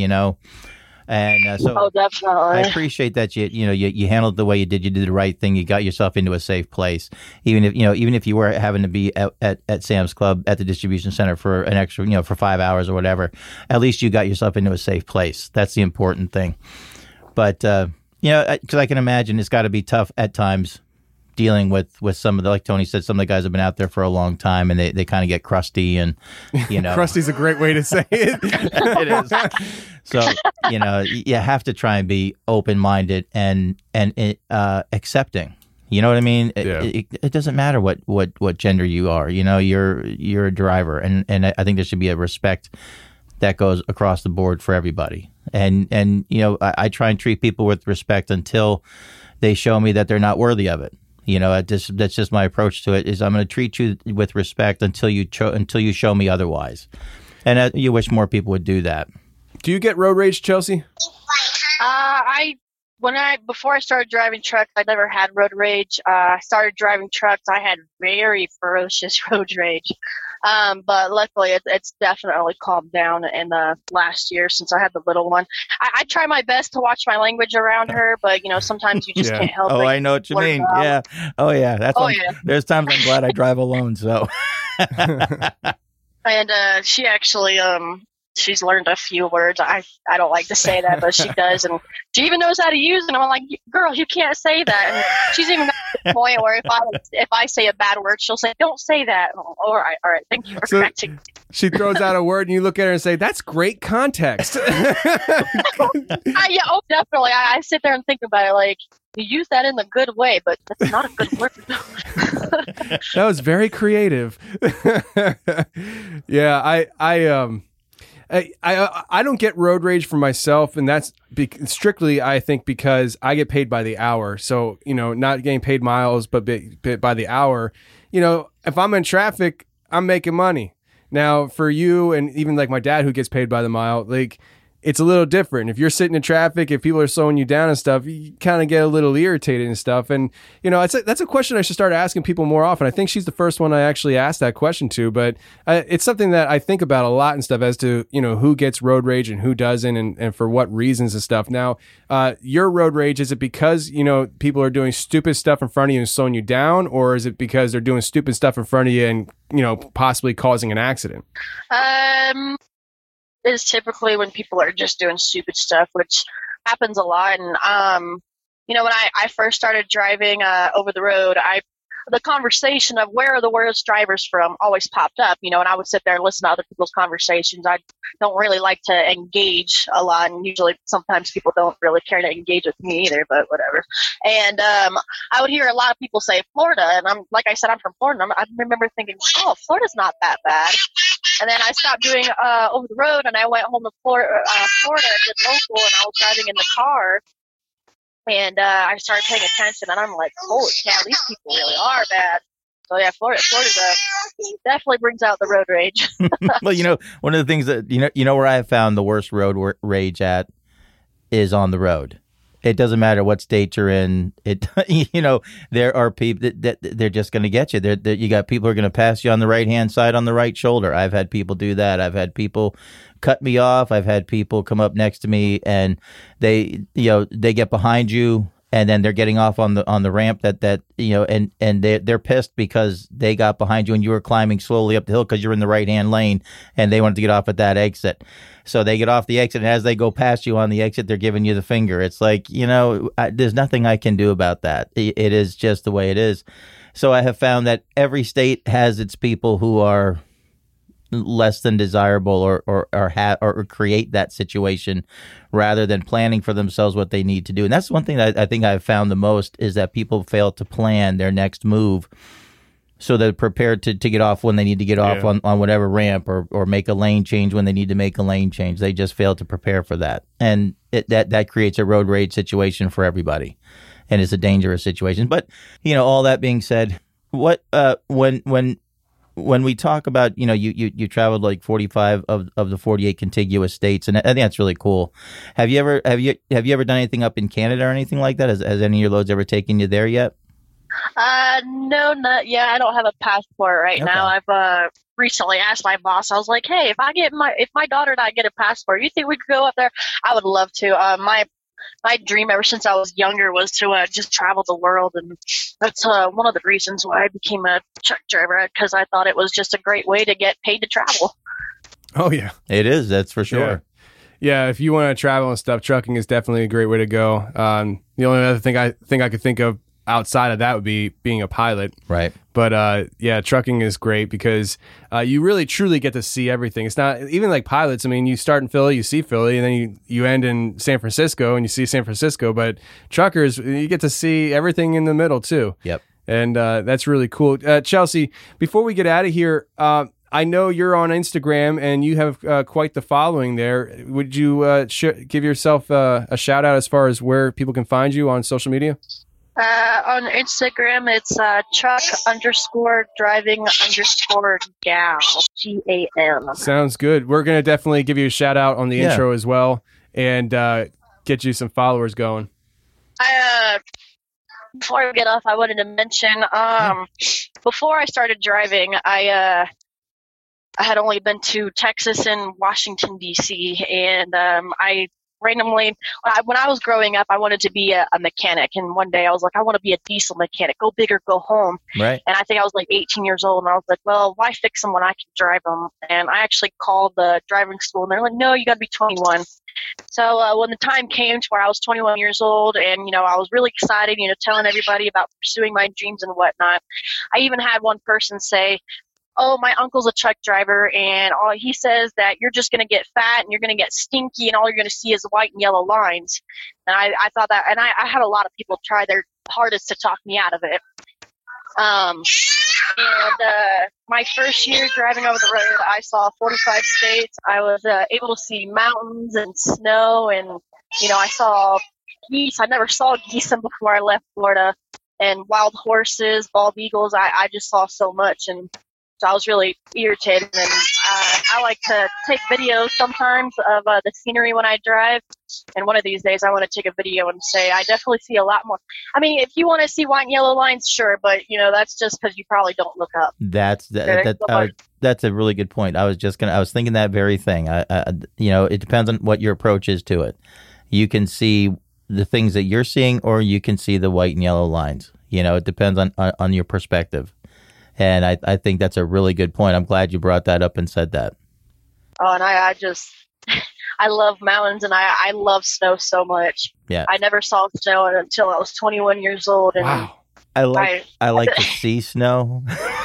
E: And so
F: definitely.
E: I appreciate that you handled it the way you did. You did the right thing. You got yourself into a safe place. Even if you were having to be at Sam's Club at the distribution center for an extra, for 5 hours or whatever, at least you got yourself into a safe place. That's the important thing. But, because I can imagine it's got to be tough at times dealing with some of the, like Tony said, some of the guys have been out there for a long time and they kind of get crusty and,
A: Crusty's a great way to say it.
E: It is. So, you have to try and be open-minded and accepting. You know what I mean?
A: Yeah.
E: It doesn't matter what gender you are. You're a driver, and I think there should be a respect that goes across the board for everybody. And I try and treat people with respect until they show me that they're not worthy of it. That's just my approach to it. Is I'm going to treat you with respect until you show me otherwise. And you wish more people would do that.
A: Do you get road rage, Chelsea?
F: Before I started driving trucks, I never had road rage. I started driving trucks. I had very ferocious road rage. But luckily it's definitely calmed down in the last year since I had the little one. I try my best to watch my language around her, but sometimes you just can't help it.
E: Oh, I know what you mean. Yeah. Oh yeah. There's times I'm glad I drive alone. So.
F: And she actually she's learned a few words. I don't like to say that, but she does, and she even knows how to use it. And I'm like, girl, you can't say that. And she's even got to the point where if I say a bad word, she'll say, don't say that. Oh, all right, thank you for correcting me.
A: She throws out a word, and you look at her and say, that's great context.
F: Yeah, definitely. I sit there and think about it, like, you use that in a good way, but that's not a good word.
A: That was very creative. Yeah, I don't get road rage for myself, and that's strictly, I think, because I get paid by the hour. So, not getting paid miles, but by the hour. If I'm in traffic, I'm making money. Now, for you and even like my dad who gets paid by the mile, like, it's a little different. If you're sitting in traffic, if people are slowing you down and stuff, you kind of get a little irritated and stuff. And, that's a question I should start asking people more often. I think she's the first one I actually asked that question to, but it's something that I think about a lot and stuff as to, who gets road rage and who doesn't and for what reasons and stuff. Now, your road rage, is it because, people are doing stupid stuff in front of you and slowing you down, or is it because they're doing stupid stuff in front of you and, possibly causing an accident?
F: Is typically when people are just doing stupid stuff, which happens a lot. And, when I first started driving over the road, the conversation of where are the worst drivers from always popped up, and I would sit there and listen to other people's conversations. I don't really like to engage a lot, and usually sometimes people don't really care to engage with me either, but whatever. And I would hear a lot of people say Florida, and I'm from Florida, and I remember thinking, oh, Florida's not that bad. And then I stopped doing over the road, and I went home to Florida, did local, and I was driving in the car. And I started paying attention, and I'm like, holy cow, these people really are bad. So yeah, Florida definitely brings out the road rage.
E: Well, one of the things that where I have found the worst road rage at is on the road. It doesn't matter what state you're in. There are people that they're just going to get you. You got people who are going to pass you on the right hand side on the right shoulder. I've had people do that. I've had people cut me off. I've had people come up next to me and they get behind you and then they're getting off on the ramp and they're pissed because they got behind you and you were climbing slowly up the hill because you're in the right hand lane and they wanted to get off at that exit. So they get off the exit, and as they go past you on the exit, they're giving you the finger. It's like, there's nothing I can do about that. It is just the way it is. So I have found that every state has its people who are less than desirable or create that situation rather than planning for themselves what they need to do. And that's one thing that I think I've found the most is that people fail to plan their next move. So they're prepared to get off when they need to get off on whatever ramp or make a lane change when they need to make a lane change. They just fail to prepare for that. And that creates a road rage situation for everybody. And it's a dangerous situation. But, all that being said, what when we talk about, you traveled like 45 of the 48 contiguous states, and I think that's really cool. Have you ever done anything up in Canada or anything like that? Has any of your loads ever taken you there yet?
F: No, not yet. I don't have a passport right now. I've recently asked my boss. I was like, "Hey, if my daughter and I get a passport, you think we could go up there?" I would love to. My dream ever since I was younger was to just travel the world, and that's one of the reasons why I became a truck driver, because I thought it was just a great way to get paid to travel.
A: Oh yeah,
E: it is. That's for sure.
A: Yeah, if you want to travel and stuff, trucking is definitely a great way to go. The only other thing I could think of outside of that would be being a pilot.
E: Right.
A: But trucking is great because you really truly get to see everything. It's not even like pilots. I mean, you start in Philly, you see Philly, and then you end in San Francisco and you see San Francisco. But truckers, you get to see everything in the middle too.
E: Yep.
A: And that's really cool. Chelsea, before we get out of here, I know you're on Instagram and you have quite the following there. Would you give yourself a shout out as far as where people can find you on social media?
F: On Instagram, it's truck_driving_gal, GAL.
A: Sounds good. We're going to definitely give you a shout out on the intro as well, and get you some followers going.
F: Before I get off, I wanted to mention, before I started driving, I had only been to Texas and Washington, D.C., and I randomly, when I was growing up, I wanted to be a mechanic, and one day I was like, I want to be a diesel mechanic, go big or go home.
E: Right.
F: And I think I was like 18 years old, and I was like, well, why fix them when I can drive them? And I actually called the driving school, and they're like, no, you got to be 21. So when the time came to where I was 21 years old, and, you know, I was really excited, you know, telling everybody about pursuing my dreams and whatnot, I even had one person say, oh, my uncle's a truck driver, and he says that you're just going to get fat and you're going to get stinky, and all you're going to see is white and yellow lines. And I thought that, and I had a lot of people try their hardest to talk me out of it. And my first year driving over the road, I saw 45 states. I was able to see mountains and snow, and, you know, I saw geese. I never saw geese before I left Florida, and wild horses, bald eagles. I just saw so much, and so I was really irritated, and I like to take videos sometimes of the scenery when I drive. And one of these days, I want to take a video and say, I definitely see a lot more. I mean, if you want to see white and yellow lines, sure, but, you know, that's just because you probably don't look up.
E: That's a really good point. I was thinking that very thing. You know, it depends on what your approach is to it. You can see the things that you're seeing, or you can see the white and yellow lines. You know, it depends on your perspective. And I think that's a really good point. I'm glad you brought that up and said that.
F: Oh, and I just, I love mountains, and I love snow so much.
E: Yeah.
F: I never saw snow until I was 21 years old. And
A: wow.
E: I like to see snow.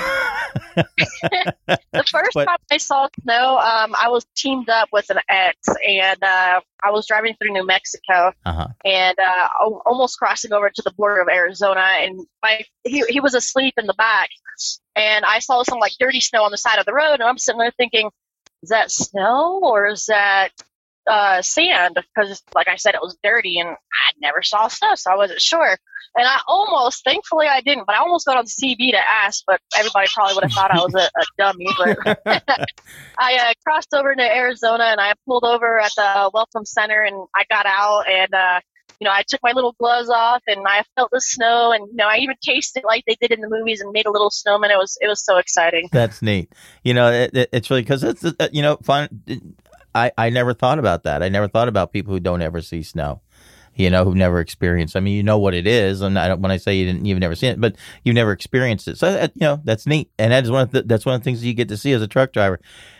F: The first time I saw snow, I was teamed up with an ex, and I was driving through New Mexico, and almost crossing over to the border of Arizona, and he was asleep in the back, and I saw some like dirty snow on the side of the road, and I'm sitting there thinking, is that snow or is that sand? Because, like I said, it was dirty, and I never saw snow, so I wasn't sure. And thankfully I didn't, but I almost got on CB to ask, but everybody probably would have thought I was a dummy. But I crossed over to Arizona, and I pulled over at the Welcome Center, and I got out, and you know, I took my little gloves off, and I felt the snow, and, you know, I even tasted it like they did in the movies and made a little snowman. It was so exciting.
E: That's neat. You know, it's really, because it's, you know, fun. I never thought about that. I never thought about people who don't ever see snow. You know, who've never experienced. I mean, you know what it is, and when I say you've never seen it, but you've never experienced it. So you know, that's neat, and that's one of the things that you get to see as a truck driver.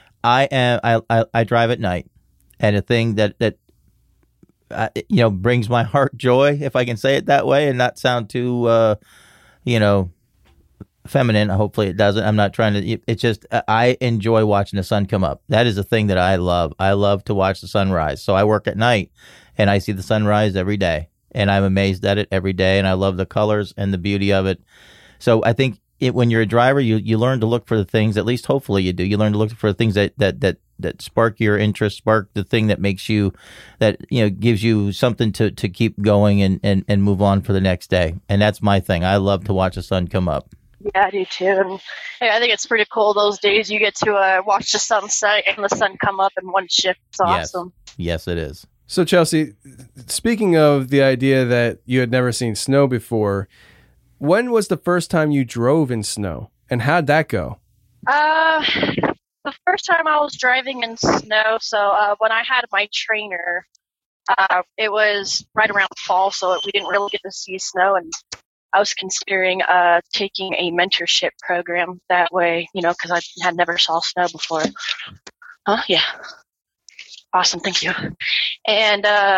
E: I drive at night, and a thing that you know, brings my heart joy, if I can say it that way, and not sound too you know, feminine. Hopefully it doesn't. I'm not trying to. It's just I enjoy watching the sun come up. That is a thing that I love. I love to watch the sunrise. So I work at night, and I see the sunrise every day, and I'm amazed at it every day, and I love the colors and the beauty of it. So I think when you're a driver, you learn to look for the things, at least hopefully you do. You learn to look for the things that spark your interest, spark the thing that makes you, that, you know, gives you something to keep going and move on for the next day. And that's my thing. I love to watch the sun come up.
F: Yeah, I do too. And I think it's pretty cool those days you get to watch the sunset and the sun come up in one shift. It's awesome.
E: Yes, it is.
A: So, Chelsea, speaking of the idea that you had never seen snow before, when was the first time you drove in snow, and how'd that go?
F: The first time I was driving in snow, so when I had my trainer, it was right around fall, so we didn't really get to see snow, and I was considering taking a mentorship program that way, you know, because I had never saw snow before. Yeah. Awesome, thank you. And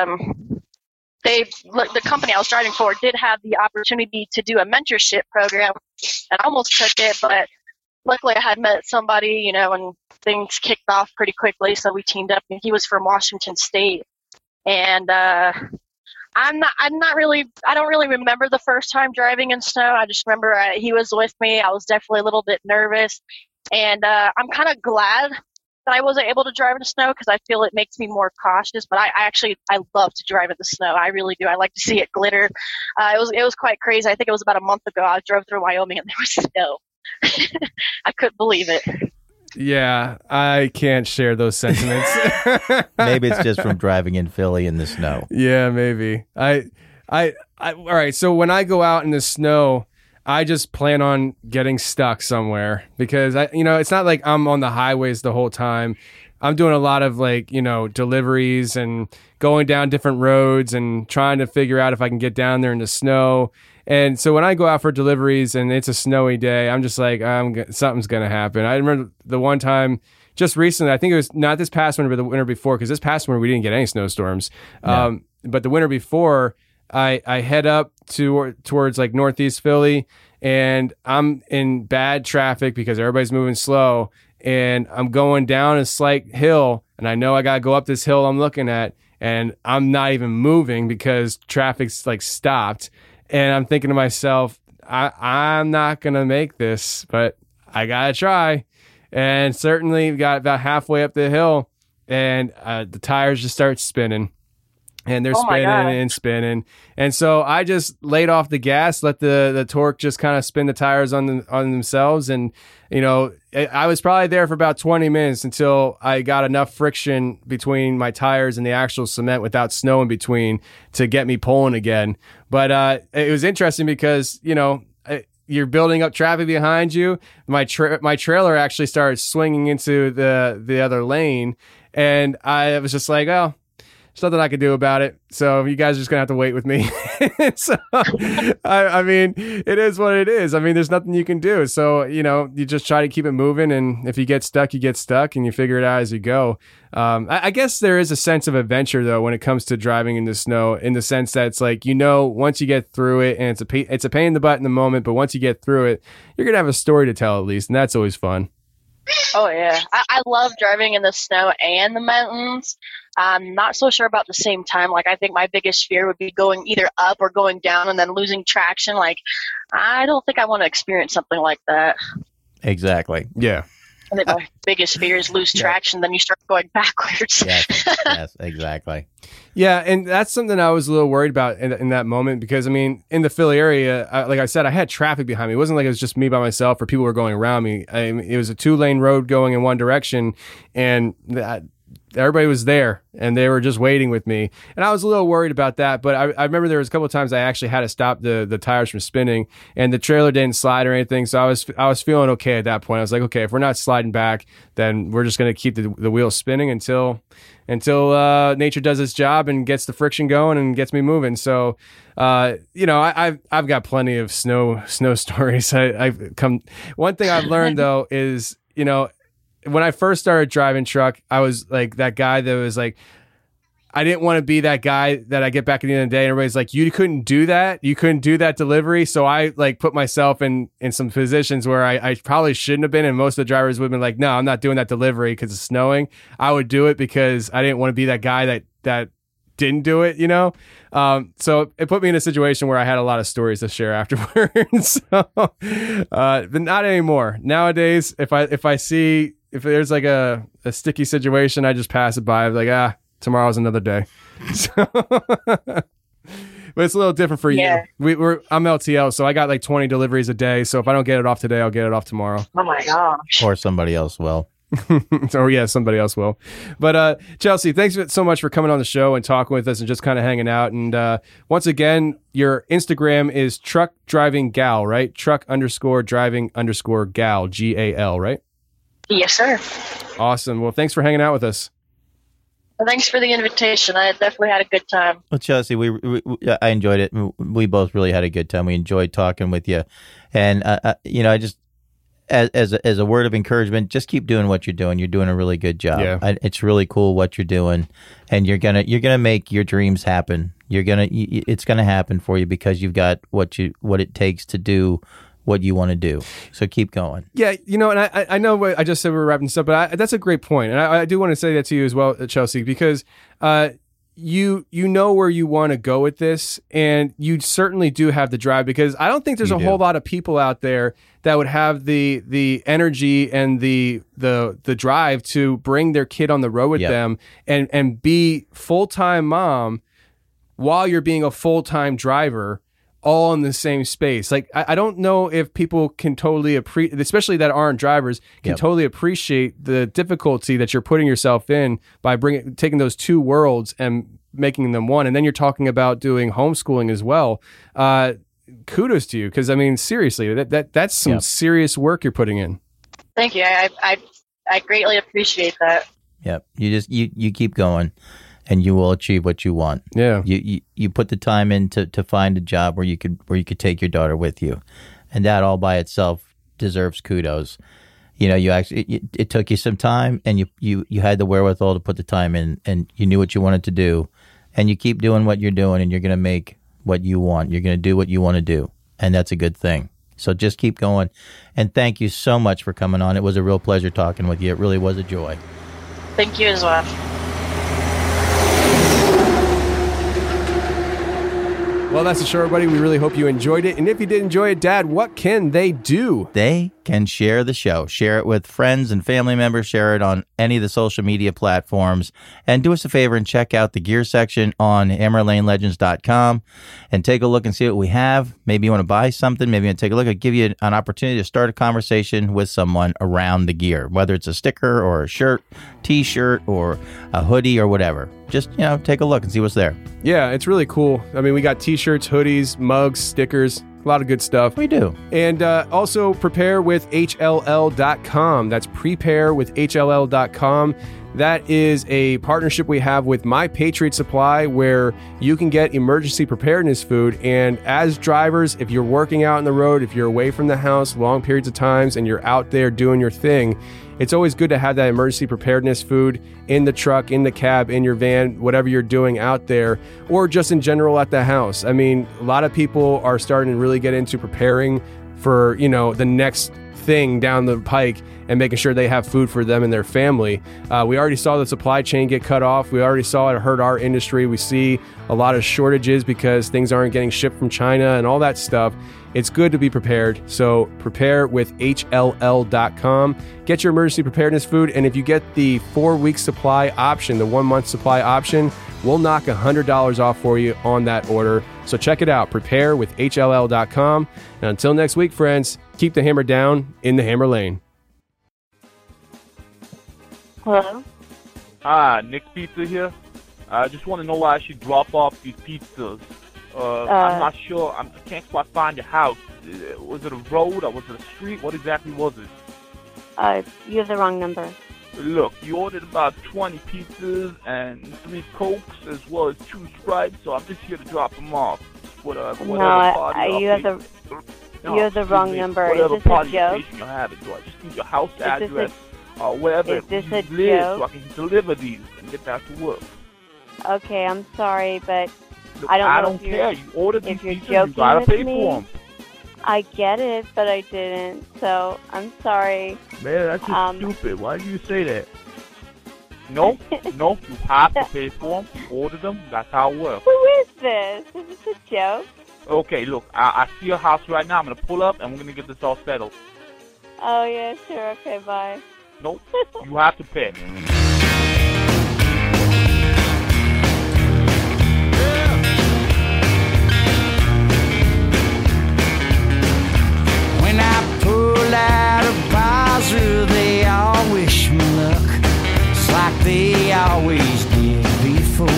F: the company I was driving for did have the opportunity to do a mentorship program, and I almost took it, but luckily I had met somebody, you know, and things kicked off pretty quickly, so we teamed up, and he was from Washington State. And I don't really remember the first time driving in snow. I just remember he was with me. I was definitely a little bit nervous, and I'm kind of glad that I wasn't able to drive in the snow because I feel it makes me more cautious. But I love to drive in the snow. I really do. I like to see it glitter. It was quite crazy. I think it was about a month ago. I drove through Wyoming and there was snow. I couldn't believe it.
A: Yeah, I can't share those sentiments.
E: Maybe it's just from driving in Philly in the snow.
A: Yeah, maybe. All right. So when I go out in the snow, I just plan on getting stuck somewhere because it's not like I'm on the highways the whole time. I'm doing a lot of deliveries and going down different roads and trying to figure out if I can get down there in the snow. And so when I go out for deliveries and it's a snowy day, I'm just like, something's going to happen. I remember the one time just recently, I think it was not this past winter, but the winter before, because this past winter we didn't get any snowstorms. Yeah. But the winter before, I head up towards like Northeast Philly, and I'm in bad traffic because everybody's moving slow, and I'm going down a slight hill, and I know I got to go up this hill I'm looking at, and I'm not even moving because traffic's like stopped. And I'm thinking to myself, I'm not going to make this, but I got to try. And certainly got about halfway up the hill, and the tires just start spinning. And they're spinning and spinning. And so I just laid off the gas, let the torque just kind of spin the tires on themselves. And, I was probably there for about 20 minutes until I got enough friction between my tires and the actual cement without snow in between to get me pulling again. But it was interesting because, you're building up traffic behind you. My trailer actually started swinging into the other lane. And I was just like, oh, there's nothing I can do about it. So you guys are just going to have to wait with me. So, I mean, it is what it is. I mean, there's nothing you can do. So, you just try to keep it moving. And if you get stuck, you get stuck and you figure it out as you go. I guess there is a sense of adventure, though, when it comes to driving in the snow, in the sense that it's like, once you get through it, and it's a pain in the butt in the moment, but once you get through it, you're going to have a story to tell at least. And that's always fun.
F: Oh, yeah. I love driving in the snow and the mountains. I'm not so sure about the same time. Like, I think my biggest fear would be going either up or going down and then losing traction. Like, I don't think I want to experience something like that.
E: Exactly.
A: Yeah.
F: I think my biggest fear is lose traction, then you start going backwards.
E: Yes, exactly.
A: Yeah, and that's something I was a little worried about in that moment because, I mean, in the Philly area, like I said, I had traffic behind me. It wasn't like it was just me by myself or people were going around me. It was a 2-lane road going in one direction, and everybody was there, and they were just waiting with me. And I was a little worried about that, but I remember there was a couple of times I actually had to stop the tires from spinning, and the trailer didn't slide or anything, so I was feeling okay at that point. I was like, okay, if we're not sliding back, then we're just going to keep the wheels spinning until nature does its job and gets the friction going and gets me moving. So, I've got plenty of snow stories. One thing I've learned though is, when I first started driving truck, I was like that guy that was like, I didn't want to be that guy that I get back at the end of the day and everybody's like, you couldn't do that. You couldn't do that delivery. So I like put myself in some positions where I probably shouldn't have been. And most of the drivers would have been like, no, I'm not doing that delivery because it's snowing. I would do it because I didn't want to be that guy that didn't do it, So it put me in a situation where I had a lot of stories to share afterwards. But not anymore. Nowadays, if there's like a sticky situation, I just pass it by. I'm like, tomorrow's another day. So, but it's a little different for you. I'm LTL, so I got like 20 deliveries a day. So if I don't get it off today, I'll get it off tomorrow.
F: Oh my gosh.
E: Or somebody else will.
A: Or yeah, somebody else will. But Chelsea, thanks so much for coming on the show and talking with us and just kind of hanging out. And once again, your Instagram is Truck Driving Gal, right? Truck_driving_gal, GAL, right?
F: Yes, sir.
A: Awesome. Well, thanks for hanging out with us.
F: Well, thanks for the invitation. I definitely had a good time.
E: Well, Chelsea, I enjoyed it. We both really had a good time. We enjoyed talking with you. And, I just, as a word of encouragement, just keep doing what you're doing. You're doing a really good job.
A: Yeah.
E: It's really cool what you're doing, and you're gonna make your dreams happen. It's gonna happen for you because you've got what it takes to do what you want to do. So keep going.
A: Yeah, and I know what I just said we were wrapping this up, but that's a great point. And I do want to say that to you as well, Chelsea, because you know where you want to go with this, and you certainly do have the drive, because I don't think there's a whole lot of people out there that would have the energy and the drive to bring their kid on the road with them and be full-time mom while you're being a full-time driver, all in the same space. Like, I don't know if people can totally appreciate, especially that aren't drivers, can totally appreciate the difficulty that you're putting yourself in by taking those two worlds and making them one. And then you're talking about doing homeschooling as well. Kudos to you, because I mean, seriously, that's some serious work you're putting in.
F: Thank you. I greatly appreciate that.
E: Yep. You keep going, and you will achieve what you want.
A: Yeah.
E: You put the time in to find a job where you could take your daughter with you, and that all by itself deserves kudos. You know, it took you some time, and you had the wherewithal to put the time in, and you knew what you wanted to do, and you keep doing what you're doing, and you're going to make what you want. You're going to do what you want to do, and that's a good thing. So just keep going, and thank you so much for coming on. It was a real pleasure talking with you. It really was a joy.
F: Thank you as well.
A: Well, that's the show, everybody. We really hope you enjoyed it. And if you did enjoy it, Dad, what can they do?
E: They can share the show. Share it with friends and family members. Share it on any of the social media platforms. And do us a favor and check out the gear section on HammerLaneLegends.com and take a look and see what we have. Maybe you want to buy something. Maybe you want to take a look. I'll give you an opportunity to start a conversation with someone around the gear, whether it's a sticker or a shirt, T-shirt, or a hoodie or whatever. Just, take a look and see what's there.
A: Yeah, it's really cool. I mean, we got T-shirts, hoodies, mugs, stickers, a lot of good stuff.
E: We do.
A: And also prepare with HLL.com. That's prepare with HLL.com. That is a partnership we have with My Patriot Supply, where you can get emergency preparedness food. And as drivers, if you're working out on the road, if you're away from the house long periods of times and you're out there doing your thing, it's always good to have that emergency preparedness food in the truck, in the cab, in your van, whatever you're doing out there, or just in general at the house. I mean, a lot of people are starting to really get into preparing for, the next thing down the pike and making sure they have food for them and their family. We already saw the supply chain get cut off. We already saw it hurt our industry. We see a lot of shortages because things aren't getting shipped from China and all that stuff. It's good to be prepared. So prepare with HLL.com. Get your emergency preparedness food. And if you get the 4-week supply option, the 1-month supply option, we'll knock $100 off for you on that order. So check it out. Prepare with HLL.com. And until next week, friends, keep the hammer down in the hammer lane.
F: Hello?
G: Hi, Nick Pizza here. I just want to know why I should drop off these pizzas. I'm not sure. I can't quite find your house. Was it a road or was it a street? What exactly was it?
H: You have the wrong number.
G: Look, you ordered about 20 pizzas and 3 Cokes as well as 2 Sprites, so I'm just here to drop them off.
H: You have the wrong number. Is this a joke?
G: You have it. So I just need your house address or wherever
H: is this a
G: you live
H: joke?
G: so I can deliver these and get back to work.
H: Okay, I'm sorry, but
G: Look,
H: I
G: don't care. You ordered these
H: if you're
G: pizzas,
H: joking
G: you gotta
H: with
G: pay
H: me.
G: for them.
H: I get it, but I didn't, so I'm sorry.
G: Man, that's just stupid. Why do you say that? No, you have to pay for them. Order them. That's how it works.
H: Who is this? Is this a joke?
G: Okay, look, I see your house right now. I'm going to pull up and we're going to get this all settled.
H: Oh, yeah, sure. Okay, bye.
G: Nope, you have to pay.
I: When I pull out a buzzer, they all wish me luck. It's like they always did before.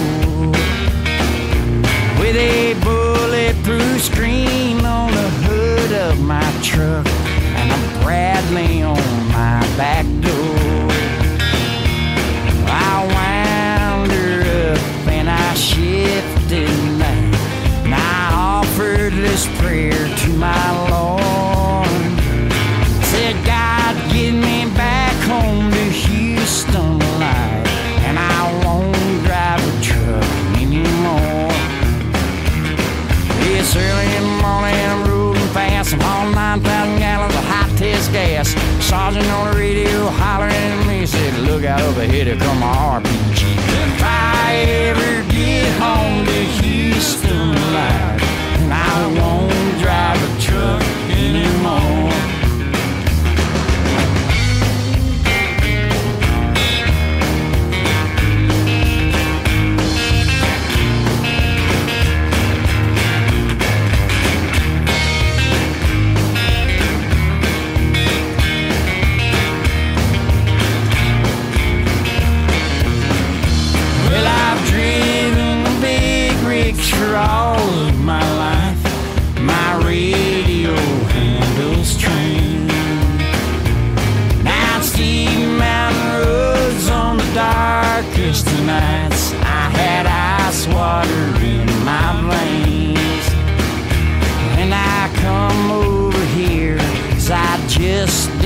I: With a bulletproof screen on the hood of my truck and a Bradley on my back door. I wound her up and I shifted lane, and I offered this prayer to my Lord. Said, God, get me back home to Houston alive, and I won't drive a truck anymore. It's early in the morning, I'm rolling fast, I'm hauling 9,000 gallons of hot test gas. Sergeant on the radio hollering at me, said, look out over here, there come a RPG. If I ever get I had ice water in my veins. When I come over here, 'cause I just